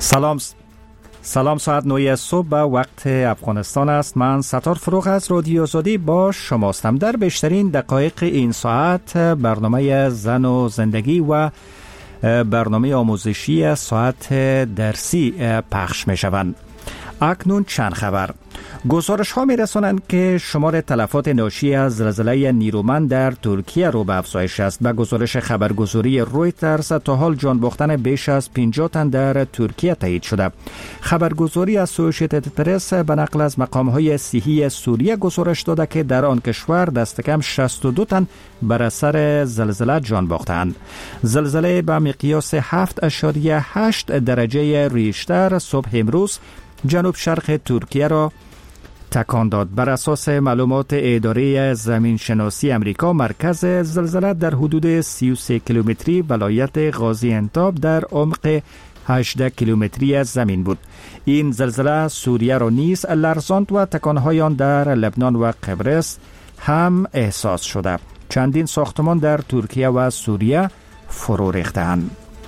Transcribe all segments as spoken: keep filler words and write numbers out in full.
سلام سلام ساعت نه صبح به وقت افغانستان است. من ستار فروغ از رادیو آزادی با شماستم. در بیشترین دقایق این ساعت برنامه زن و زندگی و برنامه آموزشی ساعت درسی پخش می شوند. اکنون چند خبر. گزارش ها می رسانند که شمار تلفات ناشی از زلزله نیرومند در ترکیه رو به افزایش است. به گزارش خبرگزاری رویترز تا حال جان باختن بیش از پنجاه تن در ترکیه تایید شده. خبرگزاری اسوسییتد پرس به نقل از مقام های صحی سوریه گزارش داده که در آن کشور دست کم شصت و دو تن بر اثر زلزله جان باختند. زلزله به مقیاس هفت اشاریه هشت درجه ریشتر صبح امروز جنوب شرق ترکیه را تکان داد. بر اساس معلومات اداره زمین شناسی امریکا، مرکز زلزله در حدود سی و سه کیلومتری ولایت غازی انتاب در عمق هجده کیلومتری از زمین بود. این زلزله سوریه را نیز لرزاند و تکانهای آن در لبنان و قبرس هم احساس شده. چندین ساختمان در ترکیه و سوریه فرو ریختند.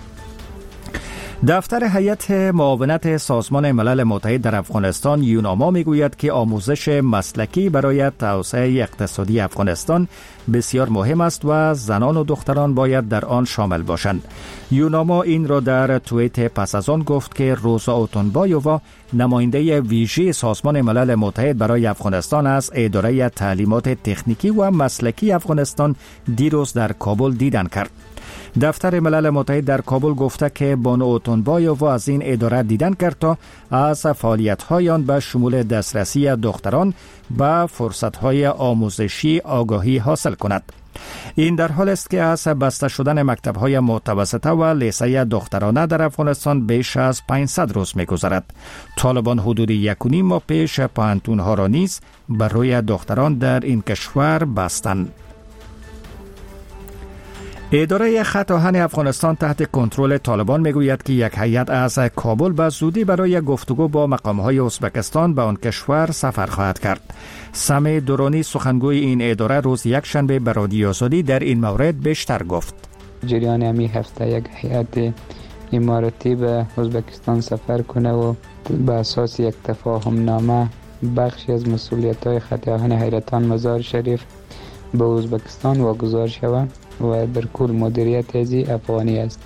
دفتر هیئت معاونت سازمان ملل متحد در افغانستان یوناما میگوید که آموزش مسلکی برای توسعه اقتصادی افغانستان بسیار مهم است و زنان و دختران باید در آن شامل باشند. یوناما این را در توییت پس از آن گفت که روزا اوتونبایووا، نماینده ویژه سازمان ملل متحد برای افغانستان از اداره تعلیمات تکنیکی و مسلکی افغانستان، دیروز در کابل دیدن کرد. دفتر ملل متحد در کابل گفته که بانو اوتونبایووا از این اداره دیدن کرد تا از فعالیت‌های آن به شمول دسترسی دختران به فرصت‌های آموزشی آگاهی حاصل کند. این در حال است که از بسته شدن مکتب‌های متوسطه و لیسه دخترانه در افغانستان بیش از پانصد روز می‌گذرد. طالبان حدود یک و نیم ماه پیش پوهنتون‌ها را نیز برای دختران در این کشور بستند. اداره خط آهن افغانستان تحت کنترل طالبان میگوید که یک هیئت از کابل به زودی برای گفتگو با مقام‌های ازبکستان به آن کشور سفر خواهد کرد. سمی دورانی، سخنگوی این اداره، روز یک شنبه به رادیو آزادی در این مورد بیشتر گفت. جریان همین هفته یک هیئت اماراتی به ازبکستان سفر کنه و به اساس یک تفاهم نامه بخشی از مسئولیت‌های خط آهن حیرتان مزار شریف به ازبکستان واگذار شود و در کل مدیریت ازی افغانی است.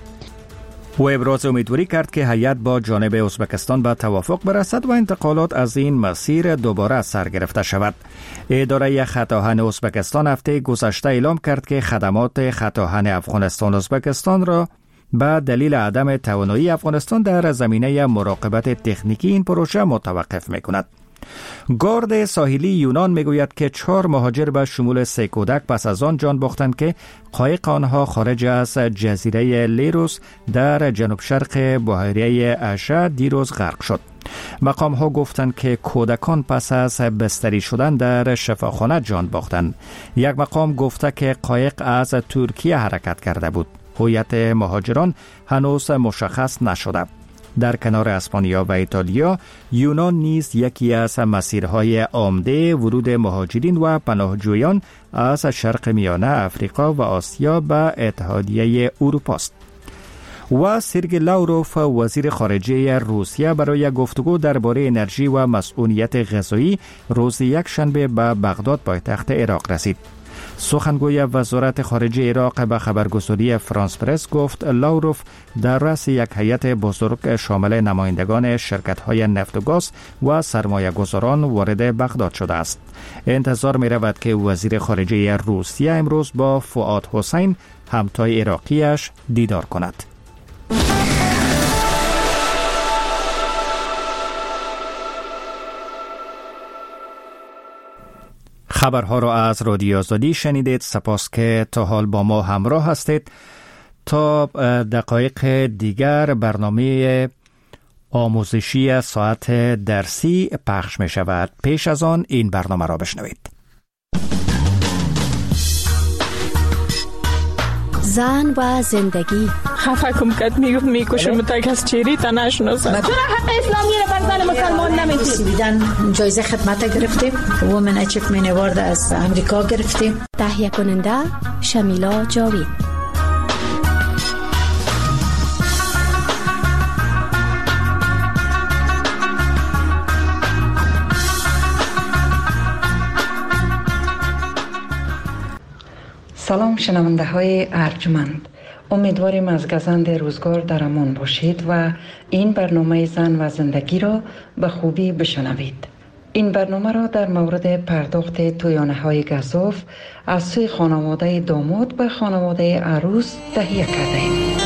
او ابراز امیدواری کرد که هیئت با جانب ازبکستان به توافق برسد و انتقالات از این مسیر دوباره سر گرفته شود. اداره خط آهن ازبکستان هفته گذشته اعلام کرد که خدمات خط آهن افغانستان ازبکستان را به دلیل عدم توانایی افغانستان در زمینه مراقبت تکنیکی این پروژه متوقف می‌کند. گارد ساحلی یونان میگوید که چهار مهاجر به شمول سه کودک پس از آن جان باختند که قایق آنها خارج از جزیره لیروس در جنوب شرق بحیره اشا دیروز غرق شد. مقام ها گفتند که کودکان پس از بستری شدن در شفاخانه جان باختند. یک مقام گفته که قایق از ترکیه حرکت کرده بود. هویت مهاجران هنوز مشخص نشده. در کنار اسپانیا و ایتالیا، یونان نیز یکی از مسیرهای عمده ورود مهاجرین و پناهجویان از شرق میانه افریقا و آسیا به اتحادیه اروپا است. و سرگئی لاوروف، وزیر خارجه روسیه، برای گفتگو درباره انرژی و مسئولیت غذایی روز یک شنبه به بغداد پایتخت عراق رسید. سخنگوی وزارت خارجه عراق به خبرگزاری فرانس پرس گفت لاوروف در رأس یک هیئت بزرگ شامل نمایندگان شرکت‌های نفت و گاز و سرمایه‌گذاران وارد بغداد شده است. انتظار می‌رود که وزیر خارجه روسیه امروز با فؤاد حسین، همتای عراقیش، دیدار کند. خبرها را از رادیو آزادی شنیدید. سپاس که تا حال با ما همراه هستید. تا دقایق دیگر برنامه آموزشی ساعت درسی پخش می شود. پیش از آن این برنامه را بشنوید. زن و زندگی. خفه کم کت میگفت میکشم تا کس چیری تا نشناسم. چرا حق اسلامی رو بر زن مسلمان نمیدید؟ بیدن جایزه خدمت گرفتیم. وومن اچیومنت اوارد از امریکا گرفتیم. تهیه کننده شمیلا جاوید. سلام شنونده های ارجمند، امیدواریم از گزند روزگار در امان باشید و این برنامه زن و زندگی را به خوبی بشنوید. این برنامه را در مورد پرداخت تویانه های گزاف از سوی خانواده داماد به خانواده عروس تهیه کرده ایم.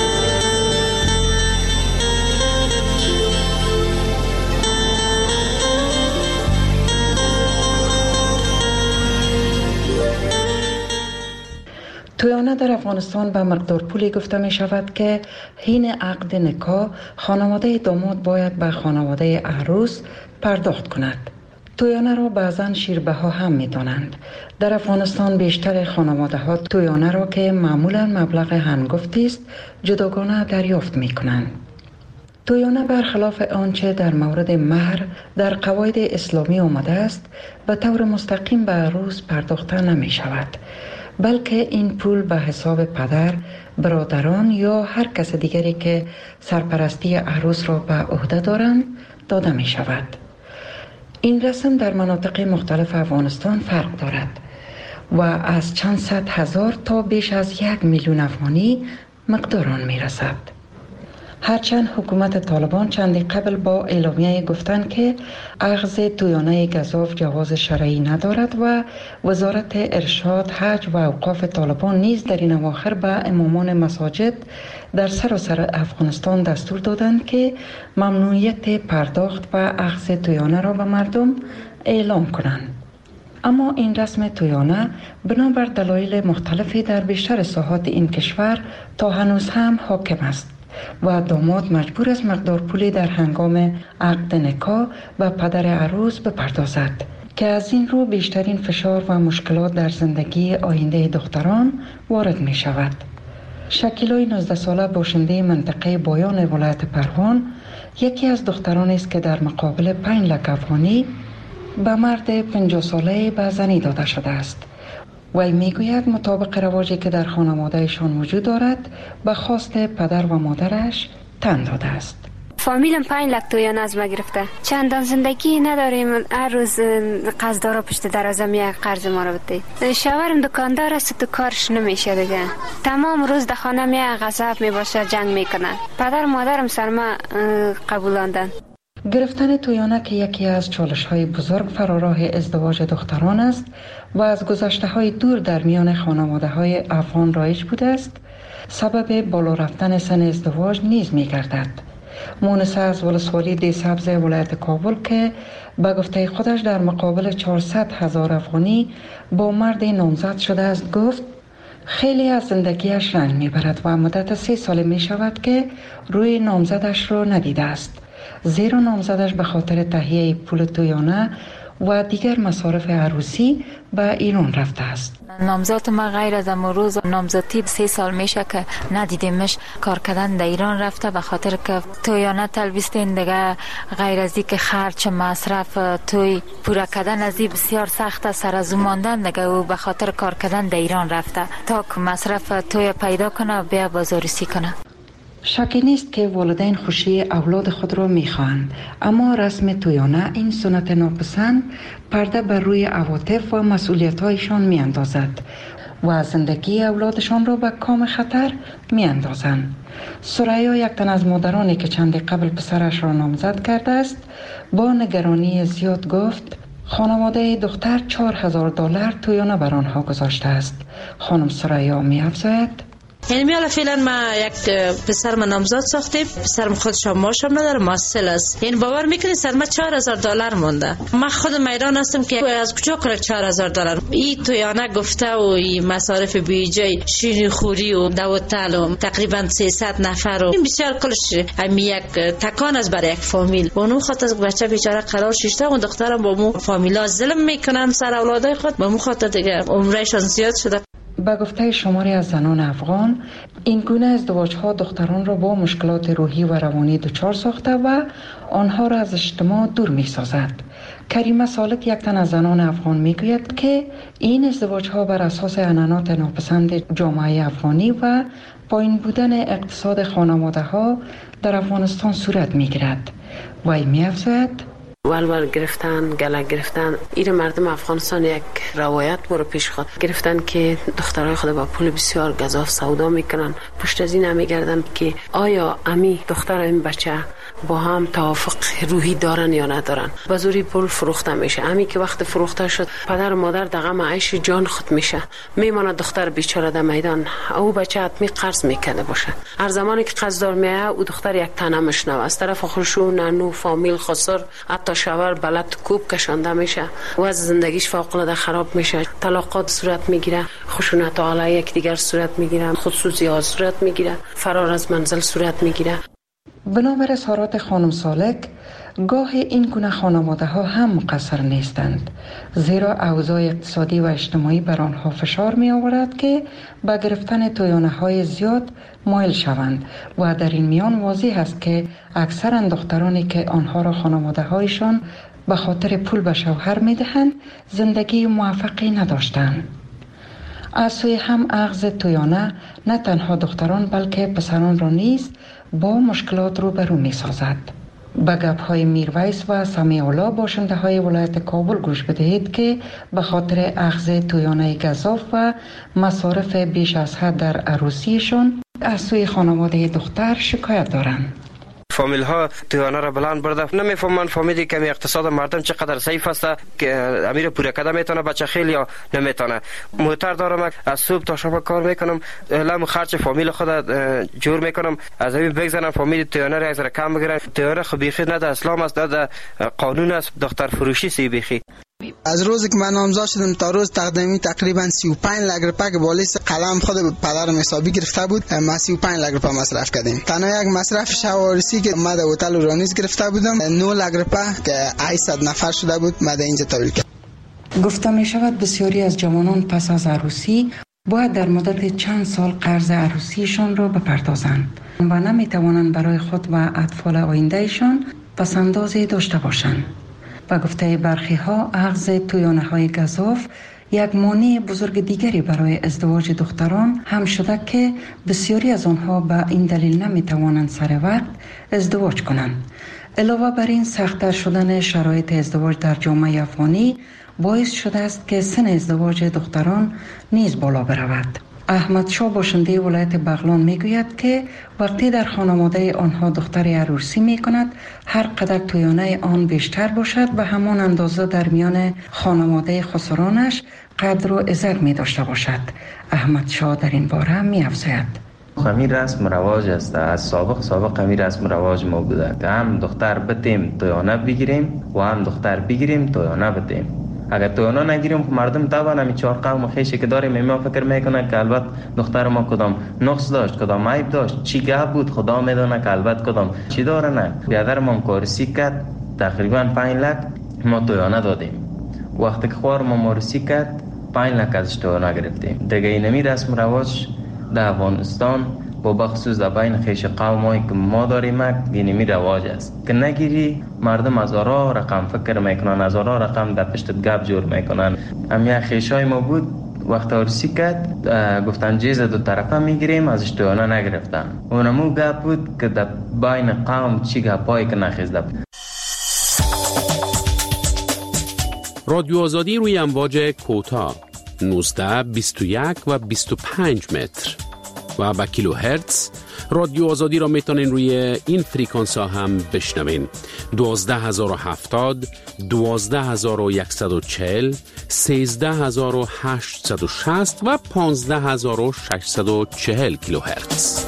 تویانه در افغانستان به مقدار پولی گفته می شود که حین عقد نکاح خانواده داماد باید به خانواده عروس پرداخت کند. تویانه را بعضا شیربها هم می دانند. در افغانستان بیشتر خانواده ها تویانه را که معمولا مبلغ هنگفتی است جداگانه دریافت می کنند. تویانه برخلاف آنچه در مورد مهر در قواعد اسلامی آمده است به طور مستقیم به عروس پرداخته نمی شود، بلکه این پول به حساب پدر، برادران یا هر کس دیگری که سرپرستی عروس را به عهده دارند داده می شود. این رسم در مناطق مختلف افغانستان فرق دارد و از چند صد هزار تا بیش از یک میلیون افغانی مقدار آن می رسد. هرچند حکومت طالبان چندی قبل با اعلامیه گفتند که اخذ تویانه گزاف جواز شرعی ندارد و وزارت ارشاد، حج و اوقاف طالبان نیز در این اواخر به امامان مساجد در سراسر افغانستان دستور دادند که ممنوعیت پرداخت و اخذ تویانه را به مردم اعلام کنند. اما این رسم تویانه بنابر دلایل مختلفی در بیشتر ساحات این کشور تا هنوز هم حاکم است و داماد مجبور است مقدار پولی در هنگام عقد نکاح و پدر عروس بپردازد که از این رو بیشترین فشار و مشکلات در زندگی آینده دختران وارد می شود. شکیلای نوزده ساله باشنده منطقه بایان ولایت پروان یکی از دخترانی است که در مقابل پنج لک افغانی به مرد پنجاه ساله به زنی داده شده است. وی میگوید مطابق رواجی که در خانوادهشان وجود دارد به خواست پدر و مادرش تن داده است. فامیلم پنج لک تویان از ما گرفته. چندان زندگی نداریم، هر روز قرضدارا پشت درازم یک قرض ما رو بده. شوهرم دکاندار است، تو کارش نمیشه دیگه. تمام روز در خانه می غضب می باشه، جنگ میکنه. پدر مادرم سر ما قبولاندن. گرفتن تویانه که یکی از چالش های بزرگ فراراه ازدواج دختران است و از گذشته های دور در میان خانواده های افغان رایج بوده است، سبب بالا رفتن سن ازدواج نیز می گردد. مونسه از ولسوالی دی سبز ولایت کابل که به گفته خودش در مقابل چهارصد هزار افغانی با مرد نامزد شده است گفت خیلی از زندگیش رنگ می برد و مدت سه سال می شود که روی نامزدش را ندیده است، زیرا نامزدش به خاطر تهیه پول تویانه و دیگر مصارف عروسی به ایران رفته است. نامزد ما غیر از امروز نامزدی سه سال میشه که ندیدیمش. کار کردن در ایران رفته به خاطر که تویانه تلبیستین دیگه، غیر از این که خرچ مصرف توی پورا کردن از این بسیار سخت سر از ماندن دیگه، و به خاطر کار کردن در ایران رفته تا که مصرف توی پیدا کنه و بیا بازارسی کنه. شکی نیست که والدین خوشی اولاد خود را می‌خواهند، اما رسم تویانه این سنت ناپسند پرده بر روی عواطف و مسئولیت‌هایشان می‌اندازد و زندگی اولادشان را به کام خطر می‌اندازند. سریا، یک تن از مادرانی که چندی قبل پسرش را نامزد کرده است، با نگرانی زیاد گفت خانواده دختر چهار هزار دلار تویانه بر آنها گذاشته است. خانم سریا می‌افزاید یعنی میالا فعلا ما یک پسر من نامزد ساختیم، پسرم خودش هم ماشم نداره، ماسل است. یعنی باور میکنی سر ما چهار هزار دلار مونده. من خود میدان هستم که از کجا کنه چهار هزار دلار. این تویانه گفته و این مصارف بیجای شیرینی خوری و دوتل و تقریبا سیصد نفر و این بسیار کلش هم یک تکان است برای یک فامیل. اونو خاطر از بچه بیچاره قرار شیشته و دخترم با مو فامیلا ظلم میکنن سر اولادای خود، با مو خاطر دیگه عمرشان زیاد شده. به گفته شماری از زنان افغان، این گونه ازدواج‌ها دختران را با مشکلات روحی و روانی دچار ساخته و آنها را از اجتماع دور می‌سازد. کریمه سالک، یک تن از زنان افغان، میگوید که این ازدواج‌ها بر اساس عنعنات ناپسند جامعه افغانی و پایین بودن اقتصاد خانواده‌ها در افغانستان صورت می‌گیرد. وی می‌افزاید ولول گرفتن، گله گرفتن. این مردم افغانستان یک روایت برو پیش خود گرفتن که دخترای خود با پول بسیار گزاف سودا میکنن. پشت از این هم میگردن که آیا امی دختر این بچه با هم توافق روحی دارن یا ندارن. با زوری پول فروخته میشه. امی که وقت فروخته شد پدر و مادر در غم عیش جان خود میشه، میمونه دختر بیچاره در میدان. او بچه حتمی قرض میکنه باشه. هر زمانی که قرضدار میایه او دختر یک تنه مشنوه از طرف خودشو نانو فامیل خسر، حتی شوهر بلد کوب کشانده میشه و از زندگیش فوق العاده خراب میشه. طلاقات صورت میگیره، خشونت علیه یک دیگر صورت میگیره، خودسوزی ها صورت میگیره، فرار از منزل صورت میگیره. بنابر اظهارات خانم سالک، گاه این گونه خانواده ها هم مقصر نیستند، زیرا اوضاع اقتصادی و اجتماعی بر آنها فشار می آورد که به گرفتن تویانه های زیاد مایل شوند و در این میان واضح است که اکثر دخترانی که آنها را خانواده هایشان به خاطر پول به شوهر می دهند زندگی موفقی نداشتند. از سوی هم اخذ تویانه نه تنها دختران بلکه پسران را نیز با مشکلات روبرو می سازد. به گپ‌های میرویس و سمیع‌الله باشنده های ولایت کابل گوش بدهید که به خاطر اخذ تویانه گزاف و مصارف بیش از حد در عروسیشان از سوی خانواده دختر شکایت دارند. فامیل ها تویانه را بلند برده، نمیفهمن فامیلی که اقتصاد مردم چقدر ضعیف است که امیر پوره کده میتونه بچه خیلی یا نمیتونه. موتر دارم، از صبح تا شب کار میکنم، لام خرج فامیل خود جور میکنم، از این بگذارم فامیل تویانه را از را کم بگیرن. تویانه خو بیخی نه در اسلام است، نه در قانون است، دختر فروشی سی بیخی. از روزی که من نامزد شدم تا روز تقدیمی تقریبا سی و پنج لک روپیه که بالیس قلم خود پدرم حسابی گرفته بود، ما سی و پنج لک روپیه مصرف کردیم. تنها یک مصرف شوارسی که ما در هتل رانیز گرفته بودم نه لک روپیه که هشتصد نفر شده بود، ما در اینجا تحویل کردم. گفته می شود بسیاری از جوانان پس از عروسی باید در مدت چند سال قرض عروسیشان را بپردازند و نمی توانند برای خود و اطفال آیندهشان پسندازی داشته باشند. و گفته برخی ها اخذ تویانه های گزاف یک مانع بزرگ دیگری برای ازدواج دختران هم شده که بسیاری از آنها به این دلیل نمی توانند سر وقت ازدواج کنند. علاوه بر این سخت‌تر شدن شرایط ازدواج در جامعه افغانی باعث شده است که سن ازدواج دختران نیز بالا برود. احمد شاه باشنده ولایت بغلان میگوید که وقتی در خانواده آنها دختر عروسی می کند، هر قدر تویانه آن بیشتر باشد به همان اندازه در میان خانواده خسرانش قدر و عزت می داشته باشد. احمد شاه در این باره می افزاید: همین رسم رواج است، از سابق سابق همین رسم رواج ما بوده که هم دختر بتیم تویانه بگیریم و هم دختر بگیریم تویانه بتیم. اگر تویانه نگیریم مردم طبعا همی چهار قوم خیشی که داریم ما فکر میکنه که البته دختر ما کدام نقص داشت، کدام عیب داشت، چی گپ بود خدا میدونه که البته کدام چی داره. نه، بیادر ما کارسی کرد تقریبا پنج لک ما تویانه دادیم. وقتی که خوار ما مارسی کرد پنج لک ازش تویانه گرفتیم. دیگه اینمی رسم رواج در افغانستان با بخصوص در بین خیش قومایی که ما داریم اینمی رواج است که نگیری مردم از آرا رقم فکر میکنن، از آرا رقم در پشت گپ جور میکنن. همین خیشای ما بود وقت عروسی کرد گفتن جیز دو طرفه میگیریم، ازش تویانه نگرفتن. اونمو گپ بود که در بین قوم چی گپایی که نخیزده. رادیو آزادی روی امواج کوتاه نوزده، بیست و یک و بیست و پنج متر و با کیلو هرتز. رادیو آزادی را میتونین روی این فریکانس ها هم بشنوین: دوازده هزار و هفتاد، دوازده هزار و صد و چهل، سیزده هزار و هشتصد و شصت و پانزده هزار و ششصد و چهل کیلو هرتز.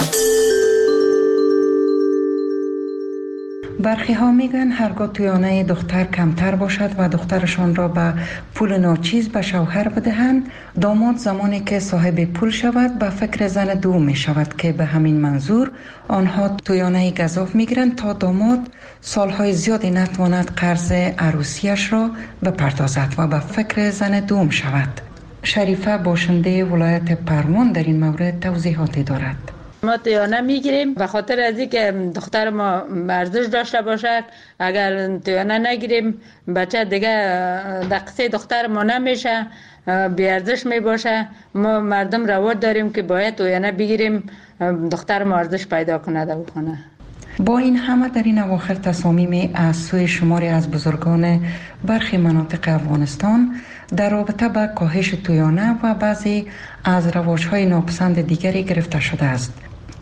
برخی ها میگن هرگاه تویانه دختر کمتر باشد و دخترشان را به پول ناچیز به شوهر بدهند، داماد زمانی که صاحب پول شود به فکر زن دوم می شود که به همین منظور آنها تویانه گزاف میگیرند تا داماد سالهای زیادی نتواند قرض عروسیش را بپردازد و به فکر زن دوم شود. شریفه باشنده ولایت پروان در این مورد توضیحاتی دارد. ما تویانه میگیریم به خاطر از اینکه دختر ما ارزش داشته باشد. اگر تویانه نگیریم بچه دیگه دقیقه دختر ما نمیشه، بی ارزش می باشه. ما مردم رواج داریم که باید تویانه بگیریم دختر ما ارزش پیدا کنه در خانه. با این همه در این اواخر تصامیم از سوی شماری از بزرگان برخی مناطق افغانستان در رابطه با کاهش تویانه و بعضی از رواج‌های ناپسند دیگری گرفته شده است.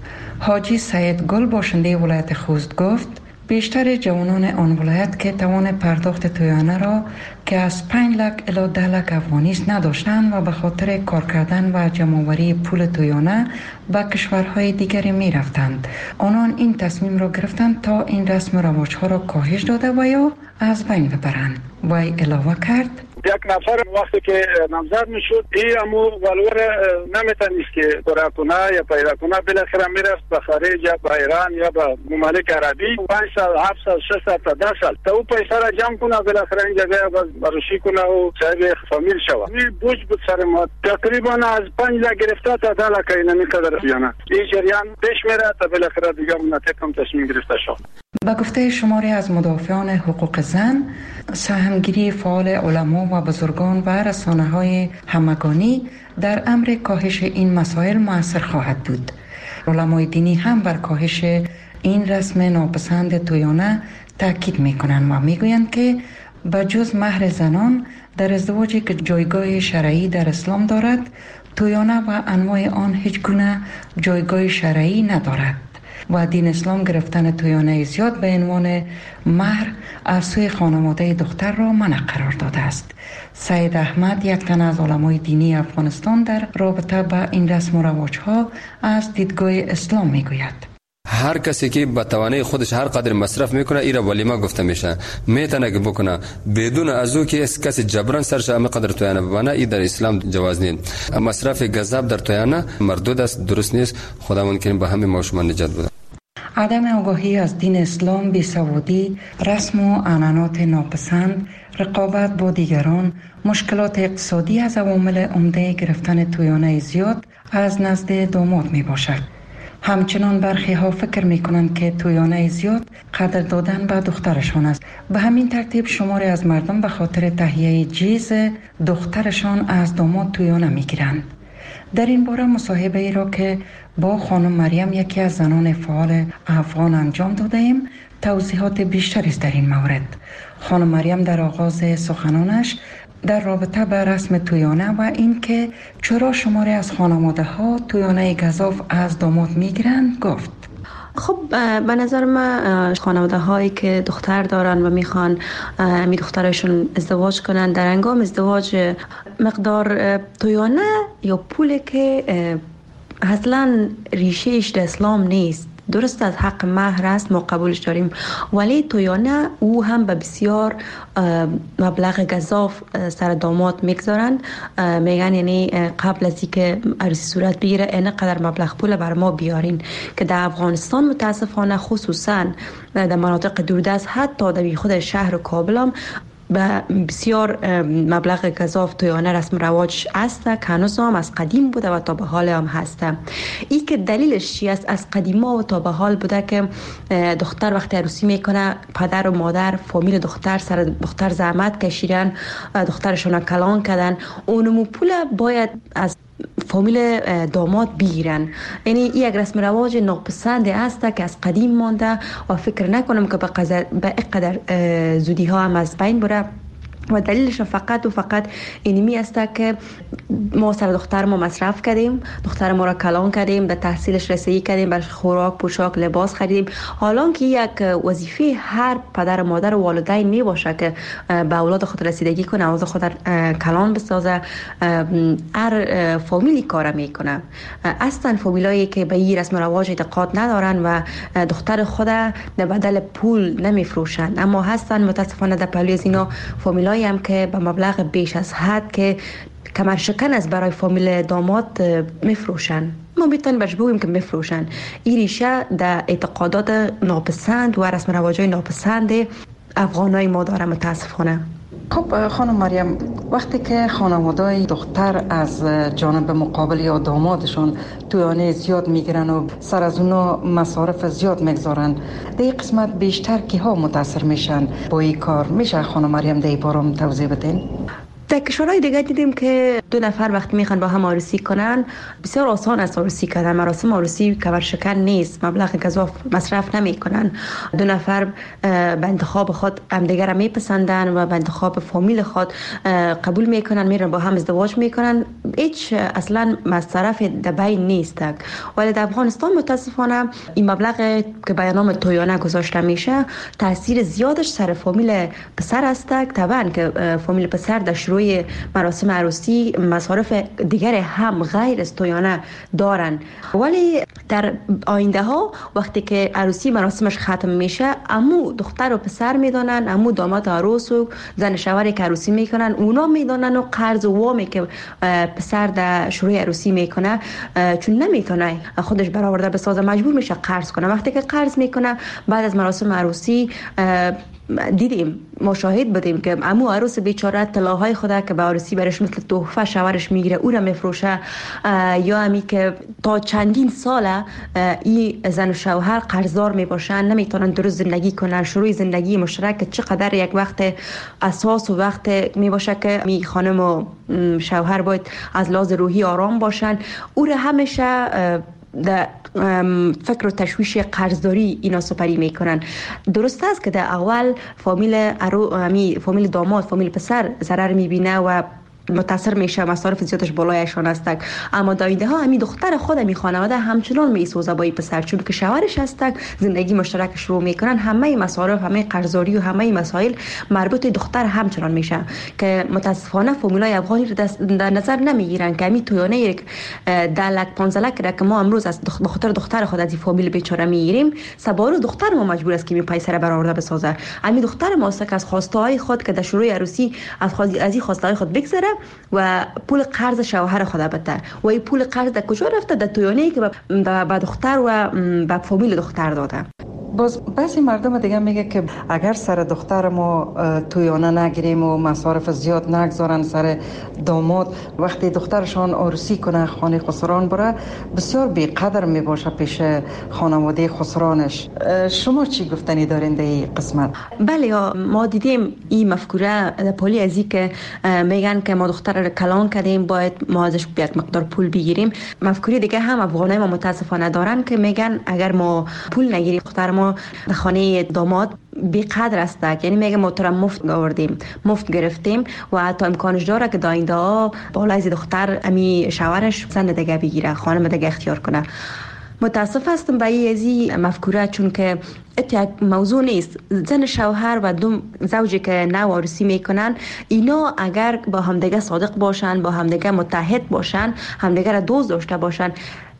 حاجی سید گل باشنده ولایت خوست گفت بیشتر جوانان آن ولایت که توان پرداخت تویانه را که از پنج لک الی ده لک افغانی است نداشتند و به خاطر کار کردن و جمع‌آوری پول تویانه به کشورهای دیگری می رفتند. آنان این تصمیم را گرفتند تا این رسم و رواج‌ها را کاهش داده و یا از بین ببرند. وی علاوه کرد یک نفر وقتی که نامزد میشد این امو ولور نمیتونست که برای کنه یا پیدا کنه، بالاخره میرفت به خارج یا به ایران یا به ممالک عربی پنج سال هفت سال شش سال تا ده سال تا او پیسه را جمع کنه، بالاخره این جگه بروشی کنه و صاحب فامیل شود. این بوج بود سر ما، تقریبا از پنج لک گرفته تا ده لک این میقدر بیانه این جریان پیش میره تا بالاخره دیگه مناطق هم تصمیم گرفته شد. با گفته شماری از مدافعان حقوق زن، سهمگیری فعال علما و بزرگان و رسانه‌های همگانی در امر کاهش این مسائل مؤثر خواهد بود. علمای دینی هم بر کاهش این رسم ناپسند تویانه تاکید می‌کنند و می‌گویند که بجز مهر زنان در ازدواجی که جایگاه شرعی در اسلام دارد، تویانه و انواع آن هیچ گونه جایگاه شرعی ندارد و دین اسلام گرفتن تویانه زیاد به عنوان مهر از سوی خانواده دختر را منع قرار داده است. سید احمد، یک تن از علمای دینی افغانستان، در رابطه با این رسم و رواج‌ها از دیدگاه اسلام میگوید هر کسی که با توانای خودش هر قدر مصرف میکنه ایرا ولیمه گفته میشه، میتونه که بکنه بدون از او که کسی جبران سرش همه قدر تویانه ببنه. این در اسلام جواز نیست. مصرف گزاب در تویانه مردود است، درست نیست. خداوند کریم به همه ما شما نجات بده. عدم آگاهی از دین اسلام، بیسوادی، رسم و عنعنات ناپسند، رقابت با دیگران، مشکلات اقتصادی از عوامل عمده گرفتن تویانه زیاد از نزد داماد می باشد. همچنان برخی ها فکر می کنند که تویانه زیاد قدر دادن به دخترشان است. به همین ترتیب شماری از مردم به خاطر تهیه جیز دخترشان از داماد تویانه می گیرند. در این باره مصاحبه ای را که با خانم مریم، یکی از زنان فعال افغان، انجام داده ایم، توضیحات بیشتری است در این مورد. خانم مریم در آغاز سخنانش در رابطه با رسم تویانه و این که چرا شماری از خانواده ها تویانه گزاف از داماد میگیرند گفت: خب به نظر من خانواده هایی که دختر دارن و میخوان می دخترشون ازدواج کنن، در هنگام ازدواج مقدار تویانه یا پولی که اصلا ریشهش در اسلام نیست، درست از حق مهر است، ما قبولش داریم، ولی تویانه او هم به بسیار مبلغ گزاف سر داماد میگذارن. میگن یعنی قبل از اینکه عروسی صورت بگیره اینقدر مبلغ پول بر ما بیارین، که در افغانستان متاسفانه خصوصا در مناطق دوردست حتی در خود شهر کابل هم به بسیار مبلغ گزاف تویانه رسم رواج است که هنوز هم از قدیم بوده و تا به حال هم هست. این که دلیلش چی است؟ از قدیما و تا به حال بوده که دختر وقتی عروسی میکنه، پدر و مادر فامیل دختر سر دختر زحمت کشیدن، دخترشون کلان کردن، اونمو پول باید از فامیل داماد بگیرن. یعنی یک رسم رواج ناپسند است که از قدیم مانده و فکر نکنم که به اینقدر زودی ها هم از بین بره. و دلیلش فقط و فقط اینمی است که ما سر دختر ما مصرف کردیم، دختر ما را کلان کردیم، در تحصیلش رسیدگی کردیم، برش خوراک، پوشاک، لباس خریدیم. حالا که یک وظیفه هر پدر و مادر و والدین می باشه که به اولاد خود رسیدگی کنه، اولاد خود کلان بسازه، هر فامیلی کار میکنه. اصلا فامیلایی که به این رسم رواج اعتقاد ندارن و دختر خود در بدل پول نمیفروشن، اما هستن متاسفانه در پهلوی از اینا فامیلایی هم که به مبلغ بیش از حد که کمرشکن از برای فامیل داماد میفروشن. ما میتونیم برش بگوییم که میفروشن. این ریشه در اعتقادات ناپسند و رسم رواجای ناپسند افغانای ما داره متاسفانه. خب خانم مریم، وقتی که خانواده دختر از جانب مقابل یا دامادشون تویانه زیاد میگیرن و سر از اونا مصارف زیاد میگذارن، در این قسمت بیشتر کی ها متاثر میشن با این کار؟ میشه خانم مریم در این باره توضیح بدین؟ در کشورهای دیگه دیدیم که دو نفر وقتی میخوان با هم عروسی کنن بسیار آسان است عروسی کردن. مراسم عروسی کمر شکن نیست، مبلغ گزاف مصرف نمیکنن. دو نفر به انتخاب خود همدیگر را میپسندن و به انتخاب فامیل خود قبول میکنن، میرن با هم ازدواج میکنن. هیچ اصلا مصرف دبی نیست. ولی در افغانستان متاسفانه این مبلغ که به نام تویانه گذاشته میشه تاثیر زیادش سر فامیل پسر است. طبعا که فامیل پسر در شروع مراسم عروسی مصارف دیگر هم غیر از تویانه دارن، ولی در آینده ها وقتی که عروسی مراسمش ختم میشه امو دختر و پسر میدانن، امو داماد عروس و زن شوهری که عروسی میکنن اونا میدانن و قرض و وامی که پسر در شروع عروسی میکنه چون نمیتونه خودش برآورده بسازه مجبور میشه قرض کنه. وقتی که قرض میکنه بعد از مراسم عروسی دیدیم مشاهد بودیم که عمو عروس بیچاره طلاهای خدا که به عروسی برش مثل تحفه شوهرش میگیره او را میفروشه، یا همی که تا چندین ساله این زن و شوهر قرضدار میباشن، نمیتونن درست زندگی کنن. شروع زندگی مشترک چقدر یک وقت اساس و وقت میباشه که می خانم و شوهر باید از لحاظ روحی آرام باشن. او را همیشه در فکر و تشویش قرضداری اینا سپری میکنن. درست است که در اول فامیل ارو امی فامیل داماد فامیل پسر ضرر میبینه و متاثر میشه، مصارف زیادش بالایشان است، اما در آینده ها همین دختر خود می خانواده همچنان میسوزه با این پسر چون که شوهرش است، زندگی مشترک شروع میکنن. همه مصارف، همه قرضداری و همه مسائل مربوط دختر همچنان میشه که متاسفانه فامیلای افغانی رو در نظر نمیگیرن که همین تویانه یک ده لک پانزده لک که ما امروز از بخاطر دختر خود از این فامیل بیچاره میگیریم، سبارو دختر ما مجبور است که می پیسه برآورده بسازه. همین دختر ما است که از خواسته های خود که در شروع عروسی از از این خواسته های خود بگذره و پول قرض شوهر خود بده و این پول قرض در کجا رفته؟ در تویانه‌ای که به دختر و به فامیل دختر داده. باز بعضی مردم دیگه میگه که اگر سر دختر ما تویانه نگیریم و مصارف زیاد نگذارن سر داماد، وقتی دخترشان عروسی کنه خانه خسران بره بسیار بیقدر میباشه پیش خانواده خسرانش. شما چی گفتنی دارین در این قسمت؟ بله، ما دیدیم این مفکوره در پالی ازی که میگن که ما دختر رو کلان کردیم باید ما ازش یک مقدار پول بگیریم. مفکوری دیگه هم افغانای ما متاسفانه دارن که میگن اگر ما پول نگیریم دختر ما در خانه داماد بیقدر است، یعنی میگه ما تو را مفت آوردیم، مفت گرفتیم و حتی امکانش داره که در آینده ها بالای از دختر امی شوهرش زن دیگه بگیره، خانم دیگه اختیار کنه. متاسف هستم به این مفکوره چون که یک موضوع نیست. زن شوهر و دو زوجی که نو عروسی میکنن اینا اگر با همدیگه صادق باشن، با همدیگه متحد باشن، همدیگه را دوست داشته باشن،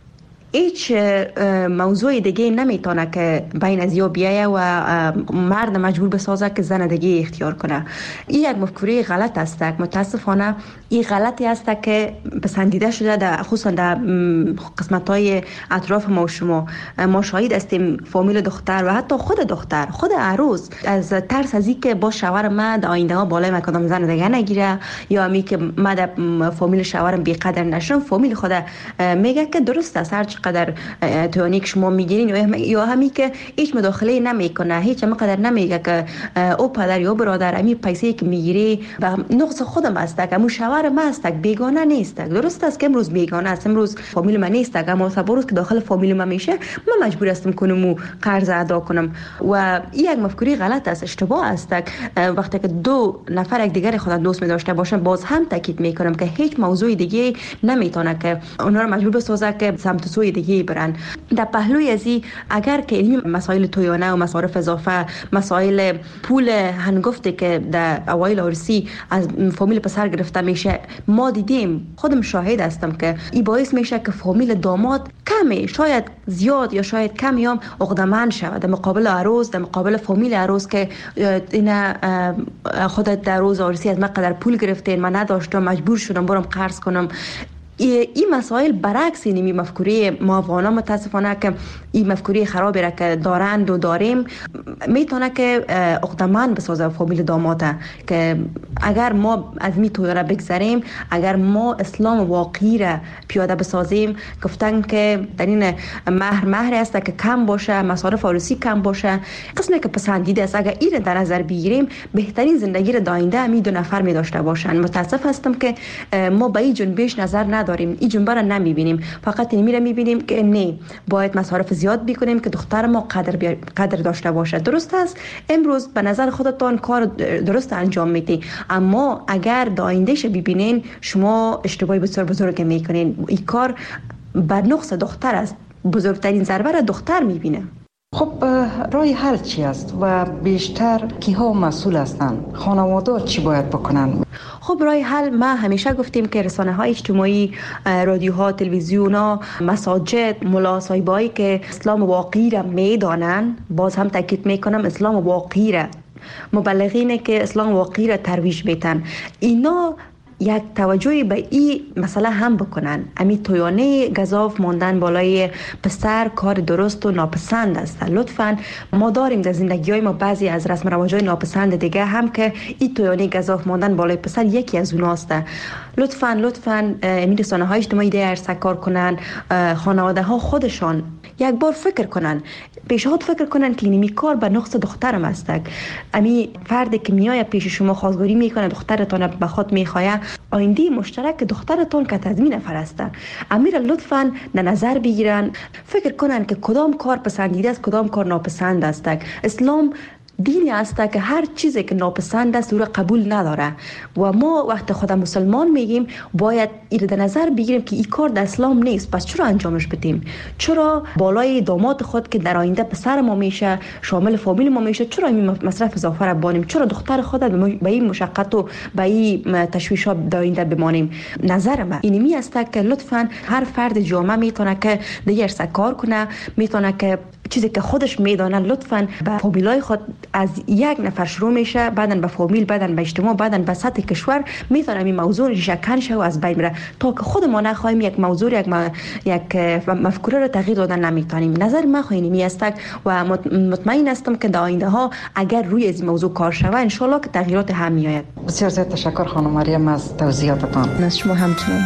هیچ موضوع دیگه نمیتونه که بین از یا بیایه و مرد مجبور بسازه که زن دیگه اختیار کنه. این یک مفکوره غلط است. متاسفانه این غلطی است که پسندیده شده در خصوصا در قسمت های اطراف ما و شما. ما شاهد هستیم فامیل دختر و حتی خود دختر، خود عروس از ترس از اینکه با شوهر ما در آینده ها بالای مکادم زن دیگه نگیره یا می که ما در فامیل شوهرم بیقدر نشم، فامیل خود میگه که درست است هر قدر توانی که شما میگیرین یا همی که هیچ مداخله نمیکنه، هیچ هم قدر نمیگه که او پدر یا برادر امی پیسه که میگیری و نقص خودم است که امو شوهر ما است، بیگانه نیست. درست است که امروز بیگانه است، امروز فامیل من نیست، اما صبروز که داخل فامیل من میشه من مجبور هستم کنم قرض ادا کنم و این یک مفکوری غلط است، اشتباه است. وقتی که دو نفر یک دیگر خود دوست می داشته باشن باز هم تاکید میکنم که هیچ موضوع دیگه نمیتونه که اونا رو مجبور بسازه که سمت سوی دیگه برن. در پهلوی ازی اگر که این مسائل تویانه و مصارف اضافه، مسائل پول هنگفته که در اوایل عروسی از فامیل پسر گرفته میشه، ما دیدیم، خودم شاهد هستم که این باعث میشه که فامیل داماد کمی، شاید زیاد یا شاید کمی هم عقده‌مند شود در مقابل عروس، در مقابل فامیل عروس که اینا خودت در روز عروسی از من قدر پول گرفتین، من نداشتم، مجبور شدم برم قرض کنم. این مسائل برعکس اینمی مفکوره ماوانا متاسفانه که این مفکوره خرابی را که دارند و داریم میتونه که اقدمان بسازه فامیل داماده که اگر ما از می توی را بگذاریم، اگر ما اسلام واقعی را پیاده بسازیم، گفتن که در این مهر مهر است که کم باشه، مصارف عروسی کم باشه، قسمی که پسندیده است، اگر این در نظر بگیریم بهترین زندگی را داینده همی دو نفر می داشته باشند. متاسف هستم که ما به این جنبش نظر نداریم، این جنبه را نمیبینیم، فقط این میره میبینیم که نه باید مصارف زیاد بکنیم که دختر ما قدر بی... قدر داشته باشه. درست است امروز به نظر خودتان کار درست انجام میدی، اما اگر دایندهش ببینین شما اشتباهی بسیار بزرگ میکنین. این کار بر نقص دختر است، بزرگترین ضربه را دختر میبینه. خب راه حل چی است و بیشتر کیها مسئول هستند؟ خانواده چی باید بکنن؟ خب راه حل ما همیشه گفتیم که رسانه های اجتماعی، رادیوها، تلویزیونا، مساجد، ملا صاحبایی که اسلام واقعی را میدانن، باز هم تاکید میکنم اسلام واقعی را، مبلغینه که اسلام واقعی را ترویج میتن، اینا یک توجهی به این مسئله هم بکنن. امی تویانه گزاف ماندن بالای پسر کار درست و ناپسند است. لطفاً ما داریم در زندگی های ما بعضی از رسم رواج‌های ناپسند دیگه هم که این تویانه گزاف ماندن بالای پسر یکی از اوناست. لطفاً لطفاً امی رسانه های اجتماعی دیگر سکار کنن، خانواده ها خودشان یک بار فکر کنن، پیشنهاد فکر کنن که اینمی کار به نقص دخترم است. امی فردی که میای پیش شما خواستگاری میکنه، دخترتان به خود میخواه، آینده مشترک دخترتان که تضمین نفر است. امیر لطفاً در نظر بگیرن، فکر کنن که کدام کار پسندیده است، کدام کار ناپسند است. اسلام دینی است که هر چیزی که ناپسند است او را قبول نداره و ما وقت خود مسلمان میگیم باید این در نظر بگیریم که این کار در اسلام نیست. پس چرا انجامش بدیم؟ چرا بالای داماد خود که در آینده پسر ما میشه، شامل فامیل ما میشه، چرا این مصرف اضافه را بانیم؟ چرا دختر خود به این مشقت و به این تشویشات در آینده بمانیم؟ نظر من اینمی است که لطفاً هر فرد جامعه میتونه که دیگر سکار کنه، میتونه که چیزی که خودش میدانه لطفاً به فامیلای خود از یک نفر شروع میشه، بعداً به فامیل، بعداً به اجتماع، بعداً به سطح کشور میتونه این موضوع شکن شه و از بین بره تا که خود ما نخواهیم یک موضوع یک م... یک مفکوره رو تغییر دادن نمیتونیم. نظر من خواهینی است و مطمئن هستم که در آینده ها اگر روی این موضوع کار شود ان شاء الله که تغییرات هم میآید. بسیار زیاد تشکر خانم مریم از توضیحاتتان. از شما همچنین.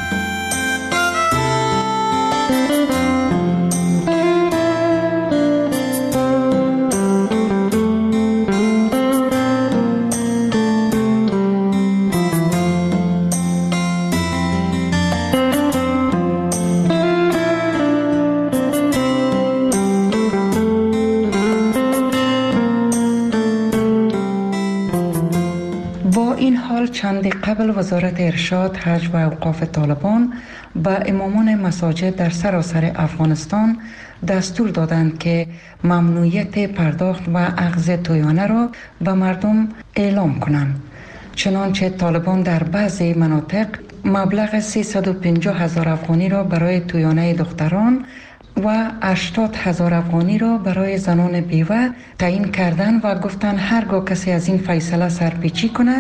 چند قبل وزارت ارشاد، حج و اوقاف طالبان به امامان مساجد در سراسر افغانستان دستور دادند که ممنوعیت پرداخت و اخذ تویانه را به مردم اعلام کنند. چنانچه طالبان در بعضی مناطق مبلغ سیصد و پنجاه هزار افغانی را برای تویانه دختران و هشتاد هزار افغانی را برای زنان بیوه تعیین کردند و گفتند هرگاه کسی از این فیصله سرپیچی کند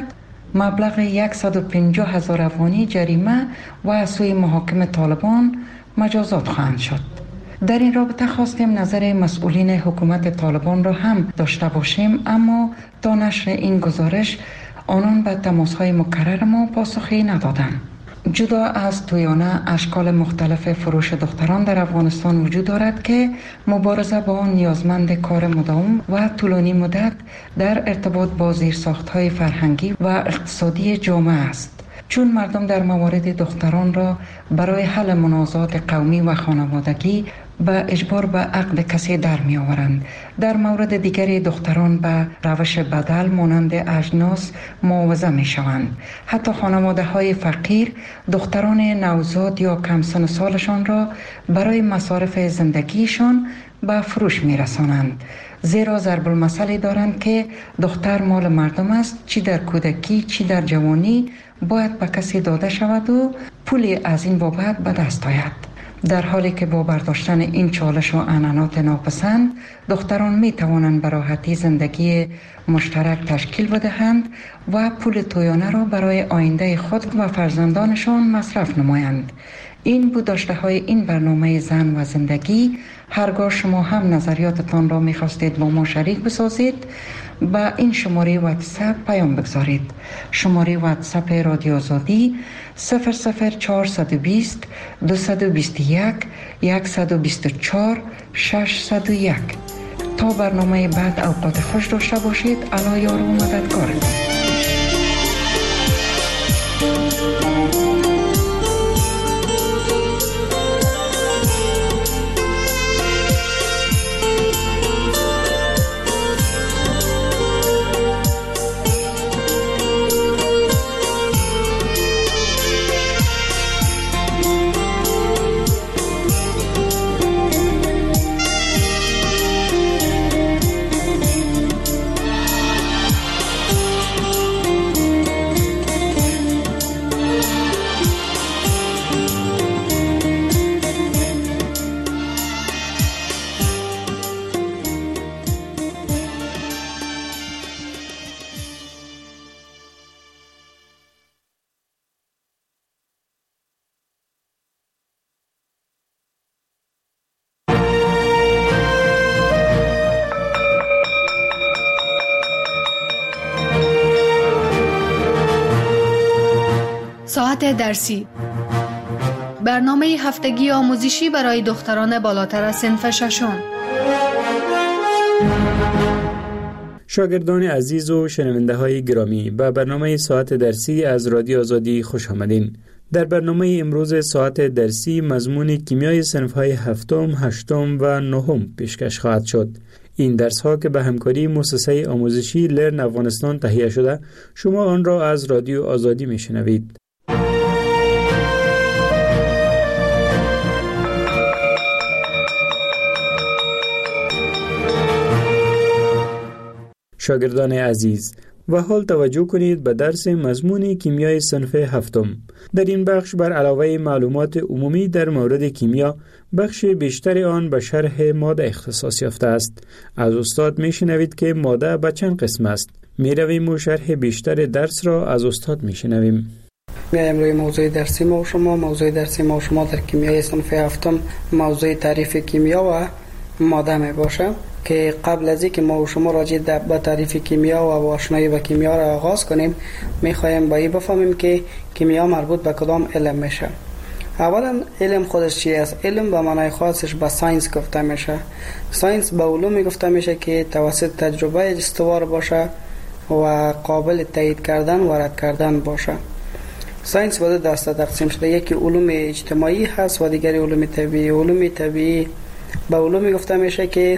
مبلغ صد و پنجاه هزار افغانی جریمه و از سوی محاکم طالبان مجازات خواهند شد. در این رابطه خواستیم نظر مسئولین حکومت طالبان را هم داشته باشیم، اما تا نشر این گزارش آنان به تماس‌های مکرر ما پاسخی ندادند. جدا از تویانه، اشکال مختلف فروش دختران در افغانستان وجود دارد که مبارزه با آن نیازمند کار مداوم و طولانی مدت در ارتباط با زیرساخت‌های فرهنگی و اقتصادی جامعه است. چون مردم در موارد دختران را برای حل منازعات قومی و خانوادگی به اجبار به عقد کسی در می آورند. در مورد دیگری دختران به روش بدل مانند اجناس معاوضه می شوند. حتی خانواده های فقیر دختران نوزاد یا کم سن سالشان را برای مصارف زندگیشان به فروش می رسانند. زیرا ضرب المثلی دارند که دختر مال مردم است، چی در کودکی چی در جوانی باید به کسی داده شود و پولی از این بابت به دست آید. در حالی که با برداشتن این چالش و عنعنات ناپسند دختران می توانند به راحتی زندگی مشترک تشکیل بدهند و پول تویانه را برای آینده خود و فرزندانشان مصرف نمایند. این بود داشته های این برنامه زن و زندگی. هرگاه شما هم نظریاتتان را میخواستید با ما شریک بسازید، با این شماره واتساپ پیام بگذارید. شماره واتساپ رادیو آزادی صفر صفر چهارصد و بیست دویست و بیست و یک صد و بیست و چهار ششصد و یک. تا برنامه بعد اوقات خوش داشته باشید. الله یار و مددگارتان. ساعت درسی، برنامه هفتگی آموزشی برای دختران بالاتر از صنف ششم. شاگردان عزیز و شنونده های گرامی، به برنامه ساعت درسی از رادیو آزادی خوش آمدین. در برنامه امروز ساعت درسی مضمون کیمیای صنف های هفتم، هشتم و نهم پیشکش خواهد شد. این درس ها که به همکاری مؤسسه آموزشی لرن افغانستان تهیه شده، شما آن را از رادیو آزادی میشنوید. شاگردان عزیز، و حال توجه کنید به درس مضمون کیمیای صنف هفتم. در این بخش بر علاوه معلومات عمومی در مورد کیمیا، بخش بیشتر آن به شرح ماده اختصاص یافته است. از استاد میشنوید که ماده به چند قسم است. میرویم و شرح بیشتر درس را از استاد میشنویم. میایم روی موضوع درسی ما و شما. موضوع درسی ما و شما در کیمیای صنف هفتم موضوع تعریف کیمیا و ماده می باشه که قبل از اینکه ما و شما راجع به تعریف کیمیا و آشنایی با کیمیا را آغاز کنیم، میخوایم با این بفهمیم که کیمیا مربوط به کدام علم میشه. اولا علم خودش چی است؟ علم به معنای خاصش به ساینس گفته میشه. ساینس به علومی گفته میشه که توسط تجربه استوار باشه و قابل تایید کردن و رد کردن باشه. ساینس به دو دسته تقسیم شده، یکی علوم اجتماعی هست و دیگری علوم طبیعی. علوم طبیعی به علومی گفته میشه که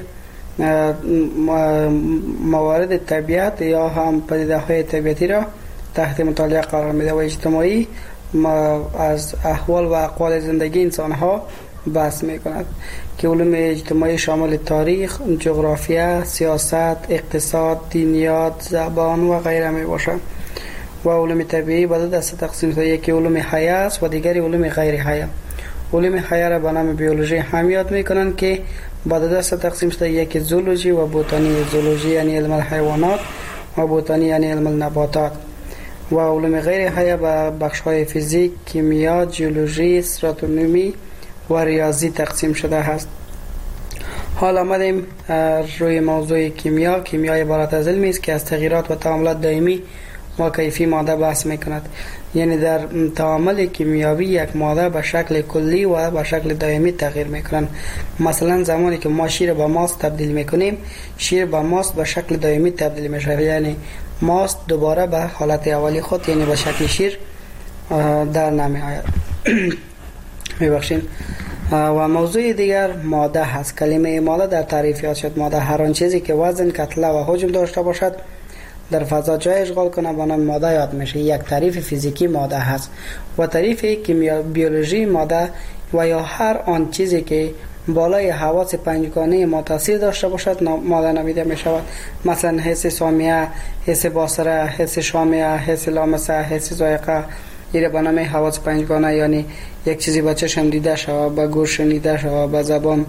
موارد طبیعت یا هم پدیده های طبیعتی را تحت مطالعه قرار میده، و اجتماعی از احوال و اقوال زندگی انسان ها بحث میکند که علوم اجتماعی شامل تاریخ، جغرافیا، سیاست، اقتصاد، دینیات، زبان و غیره می باشه. و علوم طبیعی به دو دسته تقسیم شده، یکی علوم حیه است و دیگری علوم غیر حیه. علوم حیه را به نام بیولوژی هم یاد میکنن که به دو دسته تقسیم شده، یکی زولوژی و بوتانی. زولوژی یعنی علم الحیوانات و بوتانی یعنی علم النباتات. و علوم غیر حیه به بخش های فیزیک، کیمیا، جیولوژی، استراتومی و ریاضی تقسیم شده است. حال آمدیم روی موضوع کیمیا. کیمیا عبارت از علمی است که از تغییرات و تعاملات دائمی و کیفی ماده بحث میکند. یعنی در تعامل کیمیایی یک ماده به شکل کلی و به شکل دائمی تغییر میکنند. مثلا زمانی که ما شیر به ماست تبدیل میکنیم، شیر به ماست به شکل دائمی تبدیل میشه، یعنی ماست دوباره به حالت اولی خود یعنی به شکل شیر در نمی آید. میبخشین. و موضوع دیگر ماده هست. کلمه ماده در تعریف یاد شد. ماده هر آن چیزی که وزن، کتله و حجم داشته باشد در فضا جای اشغال کنه به نام ماده یاد میشه. یک تعریف فیزیکی ماده هست. و تعریف کیمیا بیولوژی ماده و یا هر آن چیزی که بالای حواس پنجگانه ما تاثیر داشته باشد ماده نامیده می شود. مثلا حس سامیه، حس بصره، حس شامه، حس لامسه، حس ذائقه، این به نام حواس پنجگانه، یعنی یک چیزی با چشم دیده شود، با گوش شنیده شود، با زبان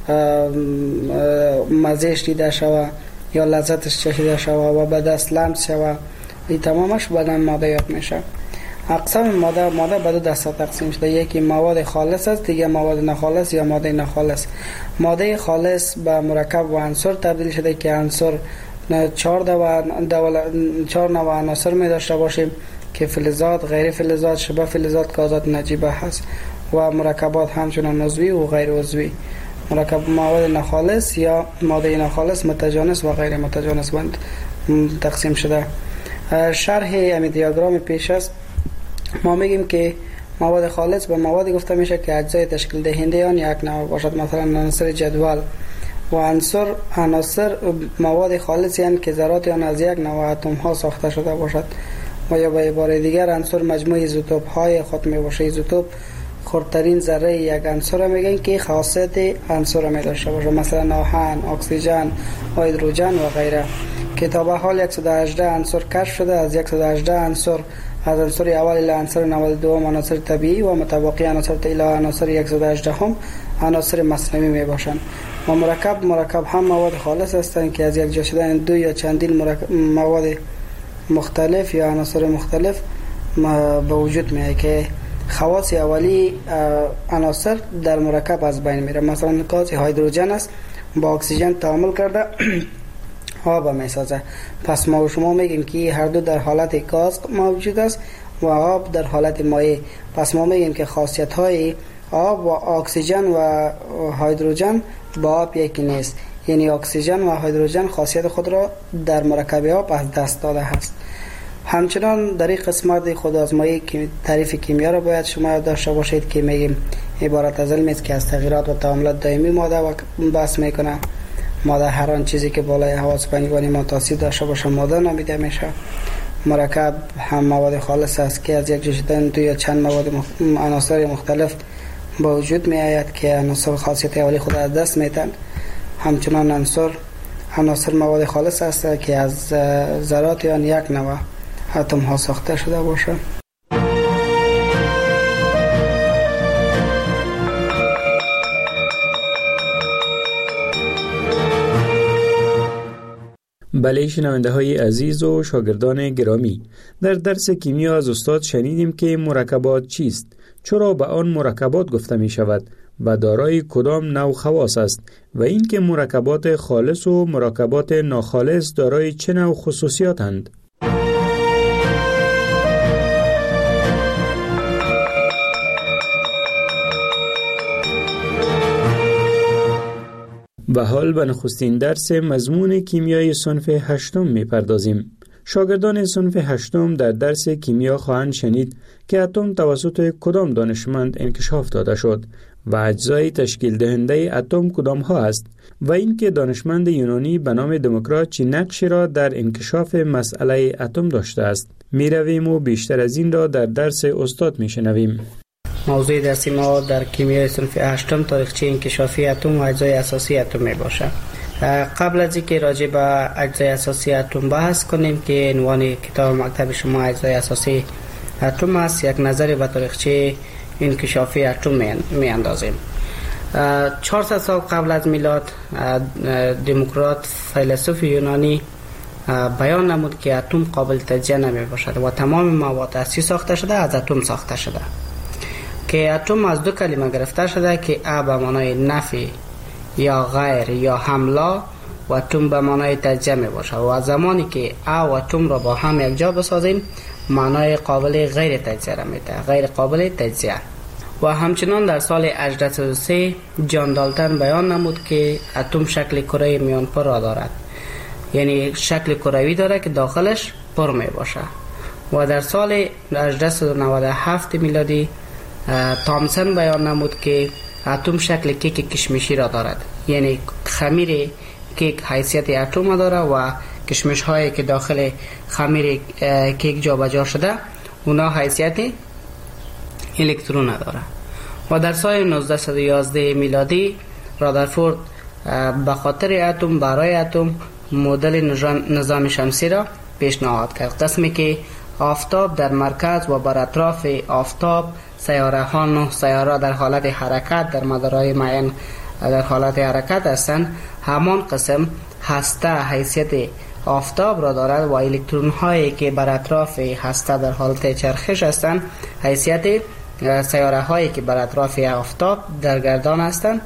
مزهش دیده شود یا لذتش چشیده شود و به دست لمس شود، این تمامش به نام ماده یاد میشه. اقسام ماده ماده به دو دسته تقسیم شده. یکی مواد خالص است، دیگه مواد ناخالص یا ماده ناخالص. ماده خالص به مرکب و عنصر تبدیل شده که عنصر چهار و چهار نوع عناصر می داشته باشیم که فلزات، غیر فلزات، شبه فلزات، گازات نجیبه هست و مرکبات همچنان عضوی و غیر عضوی. مرکب مواد ناخالص یا ماده ناخالص متجانس و غیر متجانس بند تقسیم شده. شرح امی دیاگرام پیش است ما میگیم که مواد خالص به موادی گفته میشه که اجزای تشکیل دهنده آن یک نوع باشد، مثلا عناصر جدول. و عناصر عناصر مواد خالصی هستند که ذرات آن از یک نوع اتم ها ساخته شده باشد. و یا به عبارت دیگر عناصر مجموعه ایزوتوپ های خود می باشه. ایزوتوپ خردترین ذره یک عنصر میگن که خاصیت عنصر می داشته باشه، مثلا آهن، اکسیژن، هیدروژن و غیره. که تا به حال صد و هجده عنصر کشف شده. از صد و هجده عنصر از عنصر اول الی عنصر نود و دو عناصر طبیعی و متبقی عناصر الی عناصر صد و هجده هم عناصر مصنوعی می باشند. و مرکب مرکب هم مواد خالص هستند که از یک جا شدن دو یا چندین مواد مختلف یا عناصر مختلف به وجود میاد که خواص اولی عناصر در مرکب از بین میره. مثلا گاز هیدروژن است، با اکسیژن تعامل کرده آب میسازه. پس ما و شما میگیم که هر دو در حالت گاز موجود است و آب در حالت مایع. پس ما میگیم که خاصیت های آب و اکسیژن و هیدروژن با آب یکی نیست. یعنی اکسیژن و هیدروژن خاصیت خود را در مرکب آب از دست داده است. همچنان در این قسمت خود آزمایی که تعریف کیمیا را باید شما داشته باشید که میگیم عبارت از علمی است که از تغییرات و تعاملات دائمی ماده و بحث میکنه. ماده هر آن چیزی که بالای حواس پنجگانی ما تاثیر داشته باشه ماده نامیده میشه. مرکب هم مواد خالص است که از یک جا شدن دو یا چند مواد مخ... عناصر مختلف با وجود می آید که عناصر خاصیت اولی خود از دست میتن. همچنان عناصر عناصر مواد خالص است که از ذرات آن یک نوع اتم ها ساخته شده باشه. بله شنونده های عزیز و شاگردان گرامی، در درس کیمیا از استاد شنیدیم که مرکبات چیست، چرا به آن مرکبات گفته می شود و دارای کدام نوع خواص است و اینکه مرکبات خالص و مرکبات ناخالص دارای چه نوع خصوصیاتند. و حال به نخستین درس مضمون کیمیای صنف هشتم می پردازیم. شاگردان صنف هشتم در درس کیمیا خواهند شنید که اتم توسط کدام دانشمند انکشاف داده شد و اجزای تشکیل دهنده اتم کدام ها است و اینکه دانشمند یونانی به نام دموکرات چه نقشی را در انکشاف مسئله اتم داشته است. می رویم و بیشتر از این را در درس استاد می شنویم. موضوع درسی ما در کیمیای صنف هشتم تاریخچه انکشافی اتم و اجزای اساسی اتم می باشه. قبل از اینکه راجع به اجزای اساسی اتم بحث کنیم که عنوان کتاب مکتب شما اجزای اساسی اتم است، یک نظری به تاریخچه انکشافی اتم می اندازیم. چهارصد سال قبل از میلاد دموکرات فیلسوف یونانی بیان نمود که اتم قابل تجزیه نمی باشد و تمام مواد اصلی ساخته شده از اتم ساخته شده. که اتم از دو کلمه گرفته شده که ا به معنای نفی یا غیر یا حمله و اتم به معنای تجزیه می باشه و زمانی که ا و اتم را با هم یک جا بسازیم معنای قابل غیر تجزیه را میده، غیر قابل تجزیه. و همچنان در سال هجده صد و سه جان دالتن بیان نمود که اتم شکل کره میان پر را دارد، یعنی شکل کروی داره که داخلش پر می باشه. و در سال هجده صد و نود و هفت میلادی تامسون بیان نمود که اتم شکل کیک کشمشی را دارد، یعنی خمیر کیک حیثیت اتم داره و کشمش هایی که داخل خمیر کیک جا بجا شده اونا حیثیت الکترون داره. و در سال نوزده صد و یازده میلادی رادرفورد به خاطر اتم برای اتم مدل نظام شمسی را پیشنهاد کرد، قسمی که آفتاب در مرکز و بر اطراف آفتاب سیاره ها نه سیاره در حالت حرکت در مدارهای معین در حالت حرکت هستند. همان قسم هسته حیثیت آفتاب را دارد و الکترون هایی که بر اطراف هسته در حالت چرخش هستند حیثیت سیاره هایی که بر اطراف آفتاب در گردان هستند.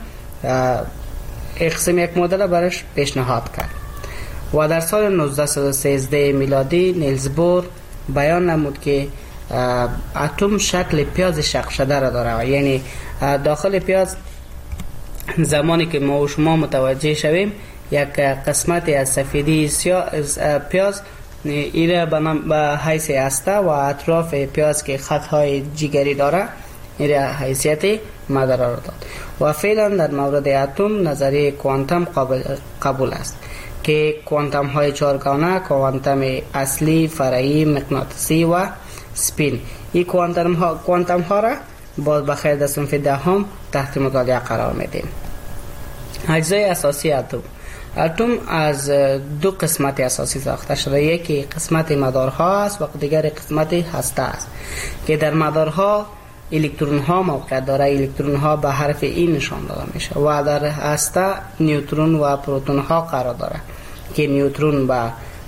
اقسم یک مدل برش پیشنهاد کرد و در سال نوزده و سیزده میلادی نیلز بور بیان نمود که اتم شکل پیاز شق شده را داره، یعنی داخل پیاز زمانی که ما و شما متوجه شویم یک قسمتی از سفیدی پیاز ایره به حیث هسته و اطراف پیاز که خطهای جگری داره ایره حیثیت مدار را داد و فعلا در مورد اتم نظریه کوانتم قابل قبول است که کوانتم های چهارگانه، کوانتم اصلی، فرعی، مغناطیسی و سپین، این کوانتم ها, کوانتم ها را باز بخیر در صنف دهم تحت مطالعه قرار میدیم. اجزای اساسی اتم. اتم از دو قسمت اساسی ساخته شده، یکی قسمت مدارها است و دیگر قسمت هسته است که در مدارها الکترون ها موقعیت داره. الکترون ها به حرف ای نشان داده میشه و در هسته نیوترون و پروتون ها قرار داره که نیوترون به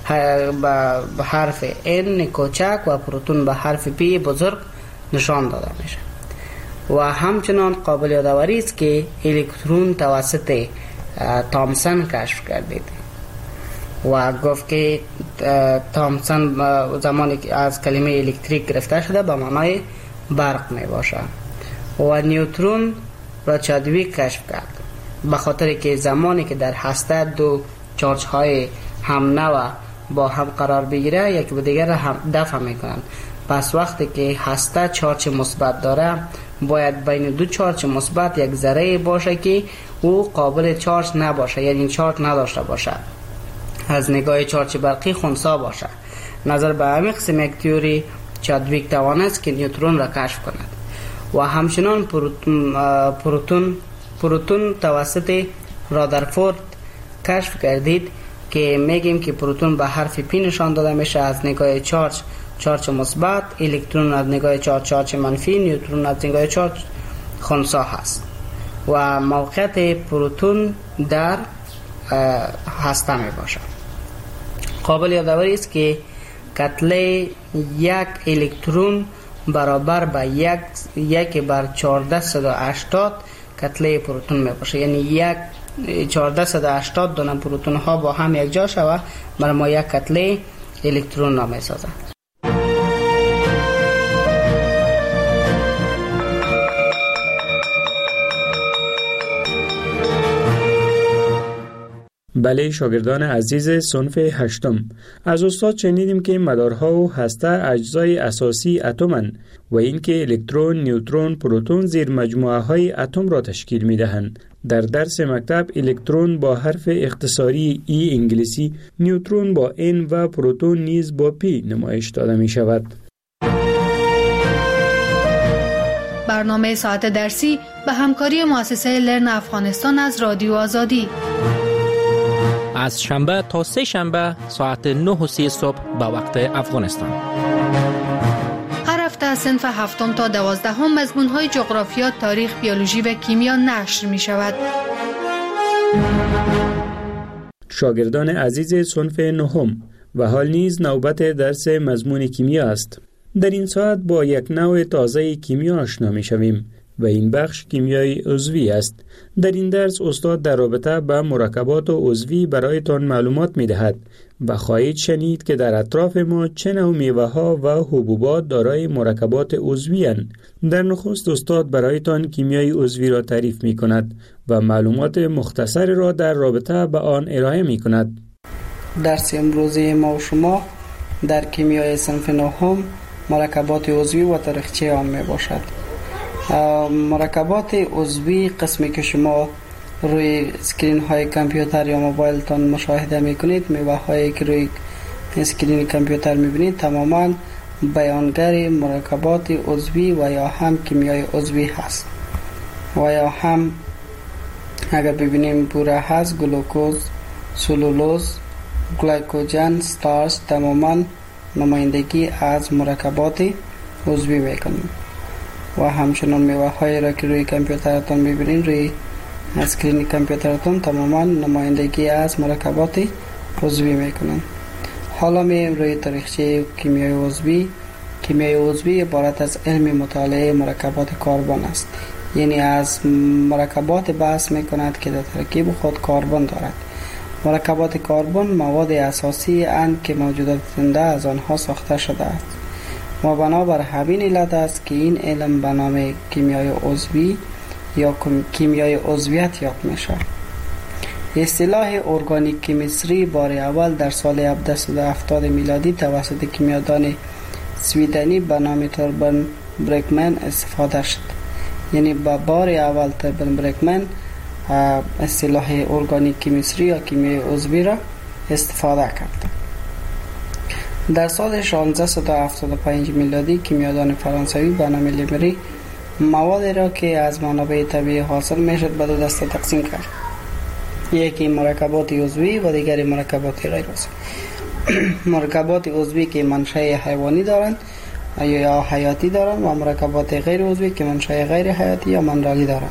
به حرف N کوچک و پروتون به حرف P بزرگ نشان داده میشه. و همچنان قابل یادآوری است که الکترون توسط تامسون کشف گردید و گفت که تامسون زمانی که از کلمه الکتریک گرفته شده به معنای برق می باشه و نیوترون را چادویک کشف کرد به خاطر که زمانی که در هسته دو چارج های هم نوع با هم قرار بگیره یکی به دیگر هم دفع میکنند. پس وقتی که هسته چارج مثبت داره باید بین دو چارج مثبت یک ذره باشه که او قابل چارج نباشه، یعنی چارج نداشته باشه، از نگاه چارج برقی خنثی باشه. نظر به همین قسم یک تئوری چادویک توانست که نیوترون را کشف کند و همچنان پروتون پروتون پروتون توسط رادرفورد کشف گردید که میگیم که پروتون به حرف پی نشان داده میشه از نگاه چارج چارج مثبت، الکترون از نگاه چارج چارج منفی، نیوترون از نگاه چارج خنثی هست و موقعیت پروتون در هسته می باشه. قابل یادآوری است که کتله یک الکترون برابر به یک یک بر چهارده صد و هشتاد کتله پروتون می باشه، یعنی یک چهارده صد و هشتاد دانه پروتون ها با هم یک جا شوه بر ما یک کتله الکترون نام سازه. بله شاگردان عزیز صنف هشتم، از استاد شنیدیم که مدارها و هسته اجزای اساسی اتم‌اند و اینکه الکترون، نیوترون، پروتون زیر مجموعه های اتم را تشکیل می دهند. در درس مکتب الکترون با حرف اختصاری ای انگلیسی، نیوترون با N و پروتون نیز با P نمایش داده می شود. برنامه ساعت درسی به همکاری مؤسسه لرن افغانستان از رادیو آزادی از شنبه تا سه شنبه ساعت نه و سی صبح به وقت افغانستان. هر هفته از صنف هفتم تا دوازدهم مضمون‌های جغرافیا، تاریخ، بیولوژی و کیمیا نشر می شود. شاگردان عزیز صنف نهم و حال نیز نوبت درس مضمون کیمیا است. در این ساعت با یک نوع تازه کیمیا آشنا می شویم و این بخش کیمیای عضوی است. در این درس استاد در رابطه با مرکبات عضوی برایتان معلومات می دهد و خواهید شنید که در اطراف ما چه نوع میوه ها و حبوبات دارای مرکبات عضوی اند. در نخست استاد برایتان کیمیای عضوی را تعریف می کند و معلومات مختصر را در رابطه با آن ارائه می کند. درس امروزی ما و شما در کیمیای صنف نهم مرکبات عضوی و تاریخچه آن می باشد. مرکبات عضوی قسمی که شما روی اسکرین های کامپیوتر یا موبایل تان مشاهده میکنید، میوه هایی که روی اسکرین کامپیوتر میبینید تماما بیانگر مرکبات عضوی و یا هم کیمیای عضوی هست و یا هم اگر ببینیم بوره هست، گلوکوز، سلولوز، گلیکوژن، ستارچ تماما نمایندگی از مرکبات عضوی میکنیم و همچنان میوه هایی را که روی کامپیوترتان میبینین روی اسکرین کامپیوترتان تماما نمایندگی از مرکبات عضوی میکنن. حالا میایم روی تاریخچه کیمیای عضوی. کیمیای عضوی عبارت از علم مطالعه مرکبات کربن است، یعنی از مرکبات بحث میکند که در ترکیب خود کربن دارد. مرکبات کربن مواد اساسی اند که موجودات زنده از آنها ساخته شده است و بنابر همین علت است که این علم به نام کیمیای عضوی یا کیمیای عضویت یاد میشه. اصطلاح ارگانیک کیمستری بار اول در سال هزار و هفتصد و هفتاد میلادی توسط کیمیادان سویدنی به نام توربن برکمن استفاده شد. یعنی با بار اول توربن برکمن اصطلاح ارگانیک کیمستری یا کیمیای عضوی را استفاده کرد. در سال شانزده هفتاد و پنج میلادی کیمیادان فرانسوی به نام لیمری موادی را که از منابع طبیعی حاصل میشد به دو دسته تقسیم کرد. یکی مرکبات عضوی و دیگری مرکبات غیر عضوی. مرکبات عضوی که منشأ حیوانی دارند یا حیاتی دارند و مرکبات غیر عضوی که منشأ غیر حیاتی یا منرالی دارند.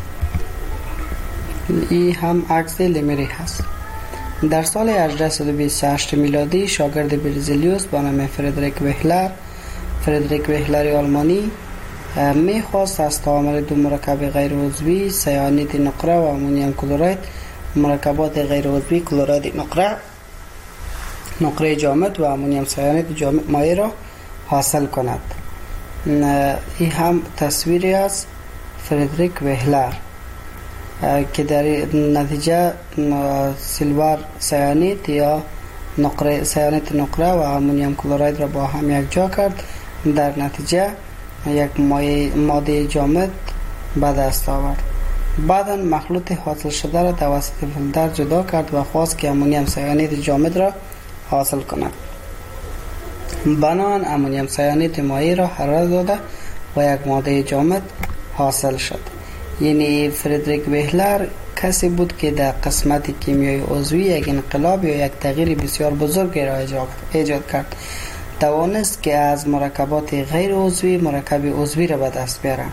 این هم عکس لیمری هست. در سال هجده بیست و هشت میلادی شاگرد برزیلیوس به نام فردریک وهلر فردریک وهلر آلمانی میخواست از تعامل دو مرکب غیر عضوی سیانید نقره و امونیم کلورید مرکبات غیر عضوی کلورید نقره نقره جامد و امونیم سیانید جامد مایع را حاصل کند. این هم تصویری از فردریک وهلر که در نتیجه سیلور سیانید یا نقره سیانید نقره و امونیم کلورید را با هم یک جا کرد. در نتیجه یک ماده جامد به دست آورد. بعدا مخلوط حاصل شده را توسط فیلتر جدا کرد و خواست که امونیم سیانید جامد را حاصل کند. بنابراین امونیم سیانید مایع را حرارت داده و یک ماده جامد حاصل شد. یعنی فردریک وهلر کسی بود که در قسمت کیمیای عضوی یک انقلاب یا یک تغییر بسیار بزرگی را ایجاد کرد. توانست که از مرکبات غیر عضوی مرکب عضوی را به دست بیاره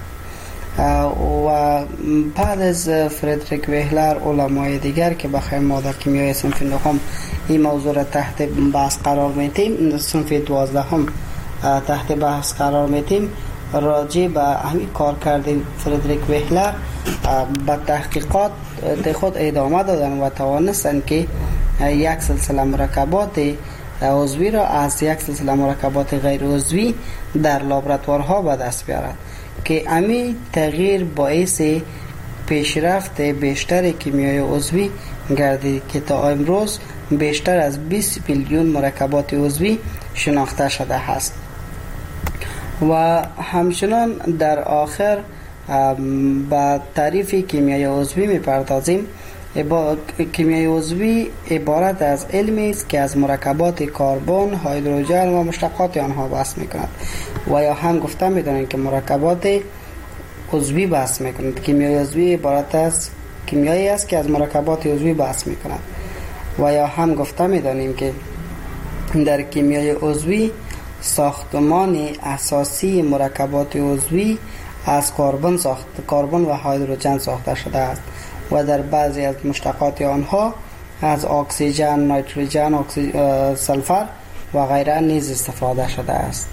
و بعد از فردریک وهلر علمای دیگر که بخیر ما در کیمیای صنف نهم این موضوع را تحت بحث قرار میتیم، صنف دوازدهم تحت بحث قرار میتیم، راجع به همین کار کرده فردریک وهلر به تحقیقات خود ادامه دادن و توانستن که یک سلسله مرکبات عضوی را از یک سلسله مرکبات غیر عضوی در لابراتوارها به دست بیارند که همین تغییر باعث پیشرفت بیشتر کیمیای عضوی گردید که تا امروز بیشتر از بیست میلیون مرکبات عضوی شناخته شده است. و همچنان در آخر با تعریف کیمیای عضوی میپردازیم. کیمیای عضوی عبارت از علمی است که از مرکبات کربن، هیدروژن و مشتقات آنها بحث میکند و یا هم گفته میدانیم که مرکبات عضوی بحث میکند. کیمیای عضوی عبارت از کیمیایی است که از مرکبات عضوی بحث میکند و یا هم گفته میدانیم که در کیمیای عضوی ساختمان اساسی مرکبات عضوی از کربن ساخت کربن و هیدروژن ساخته شده است و در بعضی از مشتقات آنها از اکسیژن، نیتروژن، سلفر و غیره نیز استفاده شده است.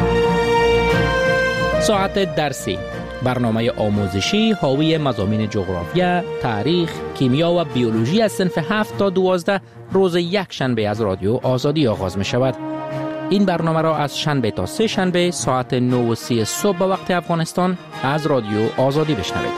ساعت درسی، برنامه آموزشی حاوی مضامین جغرافیا، تاریخ، کیمیا و بیولوژی از صنف هفت تا دوازده روز یک شنبه از رادیو آزادی آغاز می شود. این برنامه را از شنبه تا سه شنبه ساعت نه و سی صبح به وقت افغانستان از رادیو آزادی بشنوید.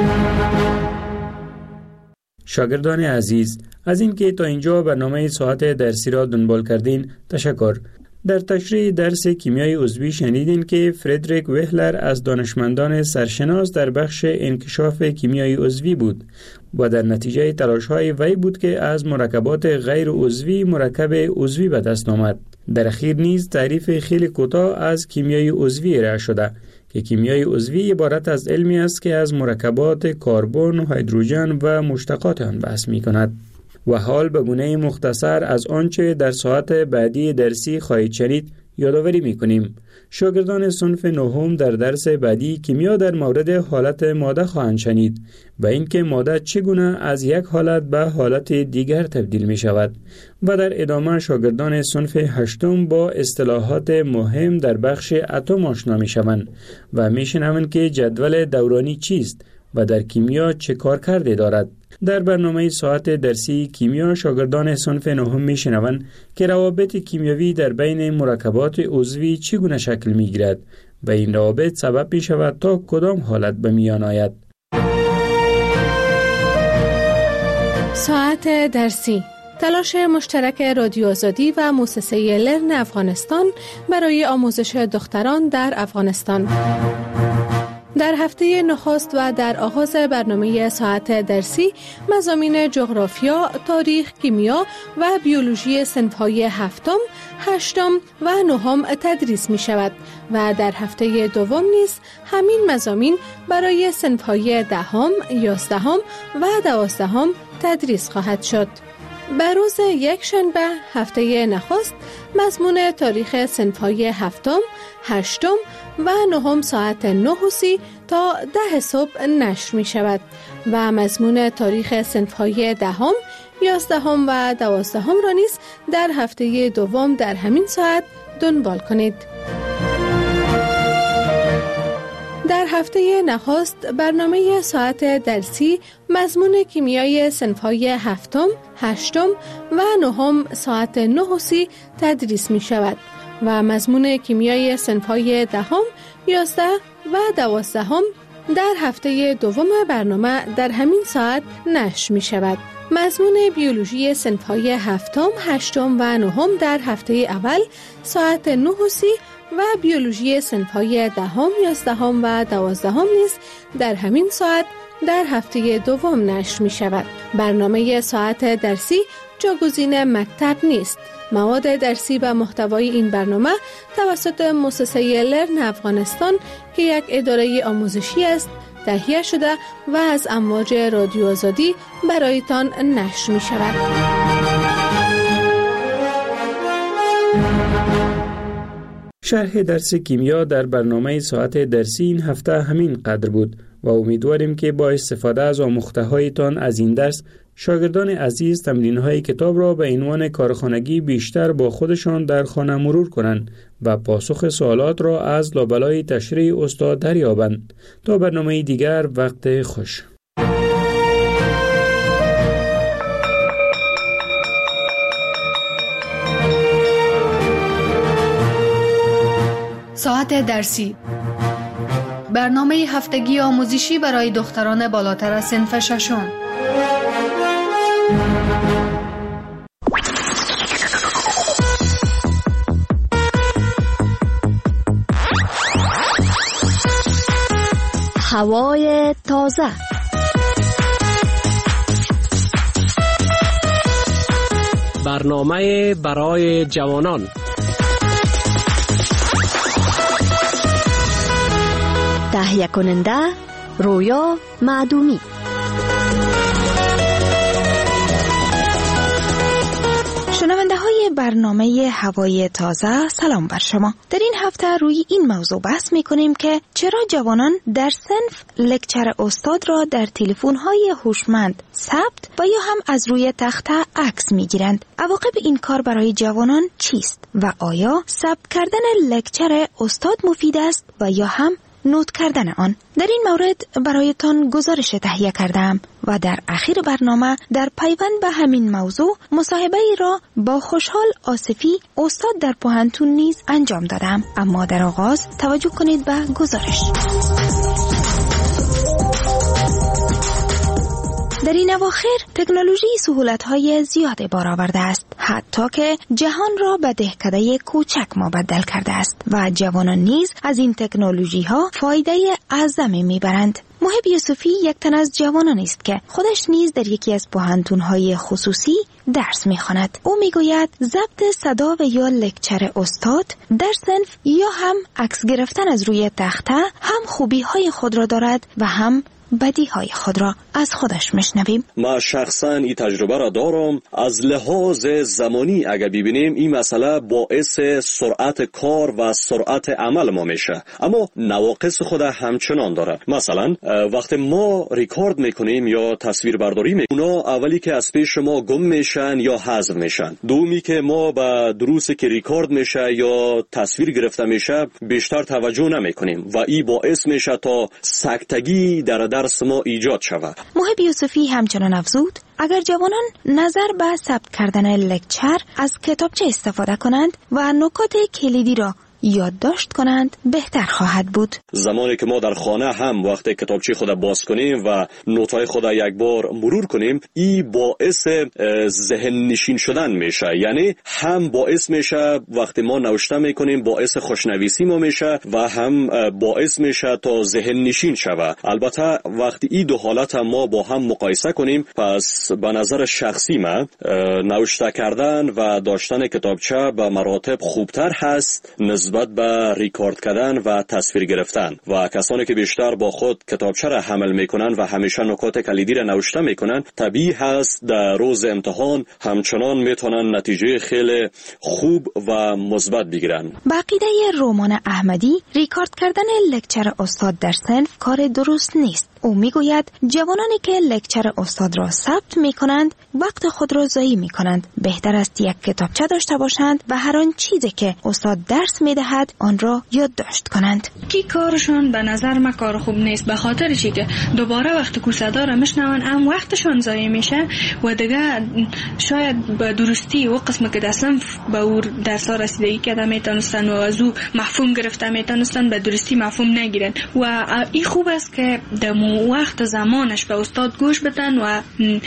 شاگردان عزیز، از اینکه تا اینجا برنامه ساعت درسی را دنبال کردین تشکر. در تشریح درس کیمیای عضوی شنیدین که فردریک وهلر از دانشمندان سرشناس در بخش انکشاف کیمیای عضوی بود و در نتیجه تلاش‌های وی بود که از مرکبات غیر عضوی مرکب عضوی به دست آمد. در اخیر نیز تعریف خیلی کوتاه از کیمیای عضوی ارائه شده که کیمیای عضوی عبارت از علمی است که از مرکبات کربن، هیدروژن و مشتقات آن بحث می‌کند. و حال به گونه مختصر از آنچه در ساعت بعدی درسی خواهید شنید یادآوری می‌کنیم. شاگردان صنف نهم در درس بعدی کیمیا در مورد حالت ماده خواهند شنید و اینکه ماده چگونه از یک حالت به حالت دیگر تبدیل می شود و در ادامه شاگردان صنف هشتم با اصطلاحات مهم در بخش اتم آشنا می شوند و می شنوند که جدول دورانی چیست و در کیمیا چه کارکردی دارد. در برنامه ساعت درسی کیمیا شاگردان صنف نهم می شنوند که روابط کیمیایی در بین مرکبات عضوی چگونه شکل می گیرد و این روابط سبب می شود تا کدام حالت به میان آید. ساعت درسی، تلاش مشترک رادیو آزادی و مؤسسه لرن افغانستان برای آموزش دختران در افغانستان. در هفته نخست و در آغاز برنامه ساعت درسی مضامین جغرافیا، تاریخ، کیمیا و بیولوژی صنف‌های هفتم، هشتم و نهم تدریس می شود و در هفته دوم نیز همین مضامین برای صنف‌های دهم، یازدهم و دوازدهم تدریس خواهد شد. بر روز یک شنبه هفته نخست مضمون تاریخ صنف‌های هفتم، هشتم و نهم ساعت نه و سی تا ده صبح نشر می شود و مضمون تاریخ صنف‌های دهم، یازدهم و دوازدهم را نیز در هفته دوم در همین ساعت دنبال کنید. در هفته نخست برنامه ساعت درسی مضمون کیمیای صنف‌های هفتم، هشتم و نهم ساعت نه و سی تدریس می شود و مضمون کیمیای صنف‌های دهم، یازده و دوازدهم در هفته دوم برنامه در همین ساعت نشر می شود. مضمون بیولوژی صنف‌های هفتم، هشتم و نهم در هفته اول ساعت نه و سی و بیولوژی صنف‌های دهم، یازدهم و دوازدهم نیز در همین ساعت در هفته دوم نشر می شود. برنامه ساعت درسی جاگزین مکتب نیست. مواد درسی و محتوای این برنامه توسط مؤسسه لرن افغانستان که یک اداره آموزشی است تهیه شده و از امواج رادیو آزادی برایتان نشر می شود. شرح درس کیمیا در برنامه ساعت درسی این هفته همین قدر بود و امیدواریم که با استفاده از آموخته هایتان از این درس شاگردان عزیز تمرین‌های کتاب را به عنوان کارخانگی بیشتر با خودشان در خانه مرور کنند و پاسخ سوالات را از لابلای تشریح استاد دریابند. تا برنامه دیگر، وقت خوش. ساعت درسی، برنامه هفتگی آموزشی برای دختران بالاتر از صنف ششم. هوای تازه، برنامه برای جوانان، تهیه کننده رویا معدومی. شنونده های برنامه هوای تازه، سلام بر شما. در این هفته روی این موضوع بحث می کنیم که چرا جوانان در صنف لکچر استاد را در تلفن های هوشمند ثبت و یا هم از روی تخته عکس می گیرند. عواقب این کار برای جوانان چیست و آیا ثبت کردن لکچر استاد مفید است و یا هم نوت کردن آن؟ در این مورد برایتان گزارش تهیه کردم و در آخر برنامه در پیوند به همین موضوع مصاحبه ای را با خوشحال آصفی استاد در پوهنتون نیز انجام دادم. اما در آغاز توجه کنید به گزارش. در این اواخر تکنولوژی سهولت‌های زیاد بار آورده است، حتی که جهان را به دهکده کوچک مبدل کرده است و جوانان نیز از این تکنولوژی‌ها فایده اعظمی می‌برند. محب یوسفی یک تن از جوانان است که خودش نیز در یکی از پوهنتون‌های خصوصی درس می‌خواند. او می‌گوید ضبط صدا و یا لکچر استاد در صنف یا هم عکس گرفتن از روی تخته هم خوبی‌های خود را دارد و هم بدیهای خود را از خودش میشنویم. ما شخصا این تجربه را دارم. از لحاظ زمانی اگر ببینیم این مسئله باعث سرعت کار و سرعت عمل ما میشه، اما نواقص خود همچنان داره. مثلا وقتی ما ریکارد میکنیم یا تصویر برداری میکنیم، اونا اولی که از پیش ما گم میشن یا حذف میشن. دومی که ما به دروسی که ریکارد میشه یا تصویر گرفته میشه بیشتر توجه نمیکنیم و این باعث میشه تا سکتگی در درس ما ایجاد شود. محب یوسفی همچنان افزود اگر جوانان نظر به ثبت کردن لکچر از کتابچه استفاده کنند و نکات کلیدی را یادداشت کنند بهتر خواهد بود. زمانی که ما در خانه هم وقتی کتابچه خود باز کنیم و نوت‌های خود یک بار مرور کنیم، این باعث ذهن نشین شدن میشه. یعنی هم باعث میشه وقتی ما نوشته میکنیم باعث خوشنویسی ما میشه و هم باعث میشه تا ذهن نشین شود. البته وقتی این دو حالت هم ما با هم مقایسه کنیم، پس به نظر شخصی من نوشته کردن و داشتن کتابچه به مراتب خوبتر هست نسبت به ریکارد کردن و تصویر گرفتن. و کسانی که بیشتر با خود کتابچه را حمل میکنن و همیشه نکات کلیدی را نوشته میکنن، طبیعی هست در روز امتحان همچنان میتونن نتیجه خیلی خوب و مثبت بگیرن. با عقیده رومان احمدی، ریکارد کردن لکچر استاد در صنف کار درست نیست. او میگوید جوانانی که لکچر استاد را ثبت میکنند وقت خود را ضایع میکنند. بهتر است یک کتابچه داشته باشند و هر آن چیزی که استاد درس میدهد آن را یادداشت کنند. کی کارشون به نظر من کار خوب نیست، به خاطر چی که دوباره وقت کوسدا را میشنون هم وقتشون ضایع میشه و دیگه شاید به درستی و قسم که در صنف به او درس ها رسیدگی کرده میتونستن و از او مفهوم گرفته میتونستن به درستی مفهوم نگیرن. و این خوب است که در وقت زمانش به استاد گوش بدن و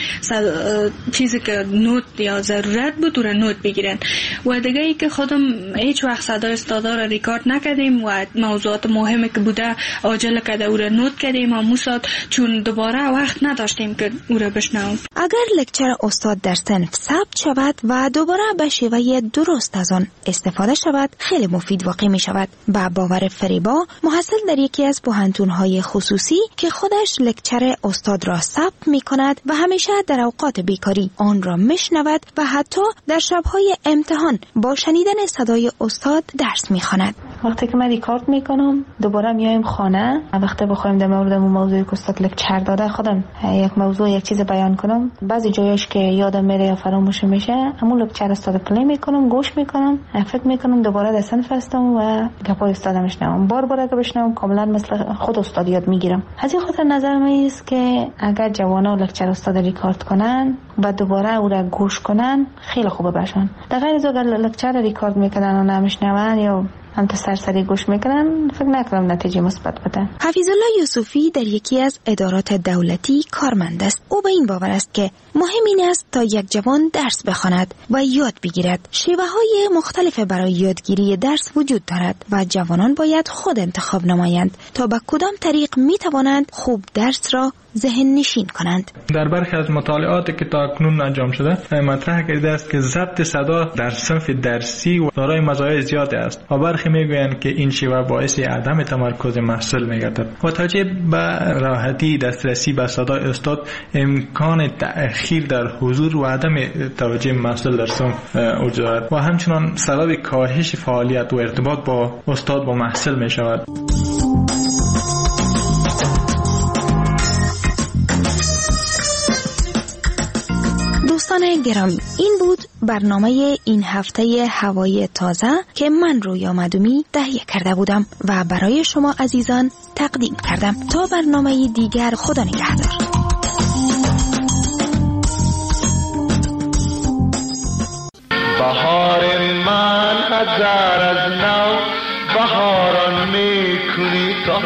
چیزی که نوت یا ضرورت بود رو نوت بگیرن. و دیگه ای که خودم هیچ وقت صدای استادا را ریکارد نکردیم و موضوعات مهمی که بوده عاجل کرده او را نوت کردیم و موساد چون دوباره وقت نداشتیم که او را بشنویم. اگر لکچر استاد در صنف ثبت شود و دوباره به شیوه درست از آن استفاده شود خیلی مفید واقع می شود. با باور فریبا محصل در یکی از پوهنتون‌های خصوصی که خودش لکچر استاد را ثبت می کند و همیشه در اوقات بیکاری آن را می شنود و حتی در شبهای امتحان با شنیدن صدای استاد درس می خواند. وقتی که من ریکارد می کنم دوباره میایم خانه، وقتی بخوایم در مورد اون موضوعی که استاد لکچر داده خودم یک موضوع یک چیز بیان کنم، بعضی جایش که یادم میره یا فراموش میشه همون لکچر استاد پلی میکنم، گوش میکنم، فکر میکنم دوباره در صنف هستم و گپای استاد میشنوم. بار بار که بشنوم کاملا مثل خود استاد یاد میگیرم. از این خاطر نظر من است که اگر جوانا لکچر استاد ریکارد کنن و دوباره او را گوش کنن خیلی خوبه باشن. در غیر از اگر لکچر ریکارد میکنن و نمیشنون یا هم تا سرسری گوش میکنن فکر نکنم نتیجه مثبت بده. حفیظ الله یوسفی در یکی از ادارات دولتی کارمند است. او به این باور است که مهم این است تا یک جوان درس بخواند و یاد بگیرد. شیوه های مختلف برای یادگیری درس وجود دارد و جوانان باید خود انتخاب نمایند تا به کدام طریق می توانند خوب درس را ذهن نشین کنند. در برخی از مطالعاتی که تا اکنون انجام شده مطرح کرده است که ضبط صدا در صنف درسی و دارای مزایای زیادی است و برخی میگویند که این شیوه باعث عدم تمرکز محصل میگردد. و توجه به راحتی دسترسی به صدای استاد امکان تأخیر در حضور و عدم توجه محصل در صنف وجود دارد و همچنان سبب کاهش فعالیت و ارتباط با استاد با محصل می شود. دوستان گرامی، این بود برنامه این هفته هوای تازه که من رویا مدومی تهیه کرده بودم و برای شما عزیزان تقدیم کردم. تا برنامه دیگر، خدا نگهدار. بهار من هزار از نو بهاران میکنی تا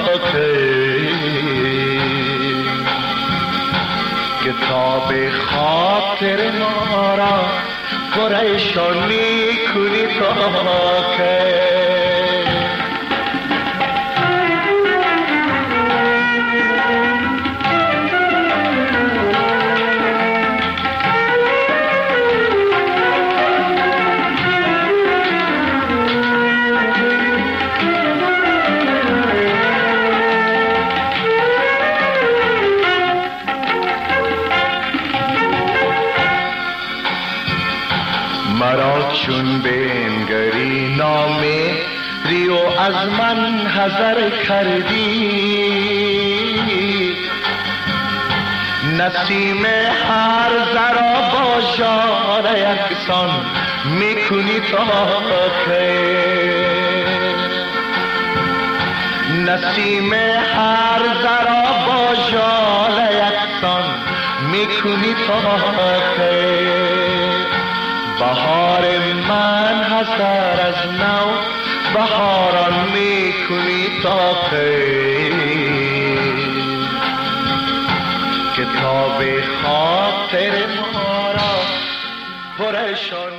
کتاب خاطر ما را پریشان میکنی تا که مرا چون بنگری نامه ریو از من حذر کردی نسیم هر ذرا با ژاله یکسان میکنی تا که نسیم هر ذرا با ژاله یکسان میکنی تا که بهار من حسر از نو بهاران میکنی تا که کتاب خاطر ما را پرشان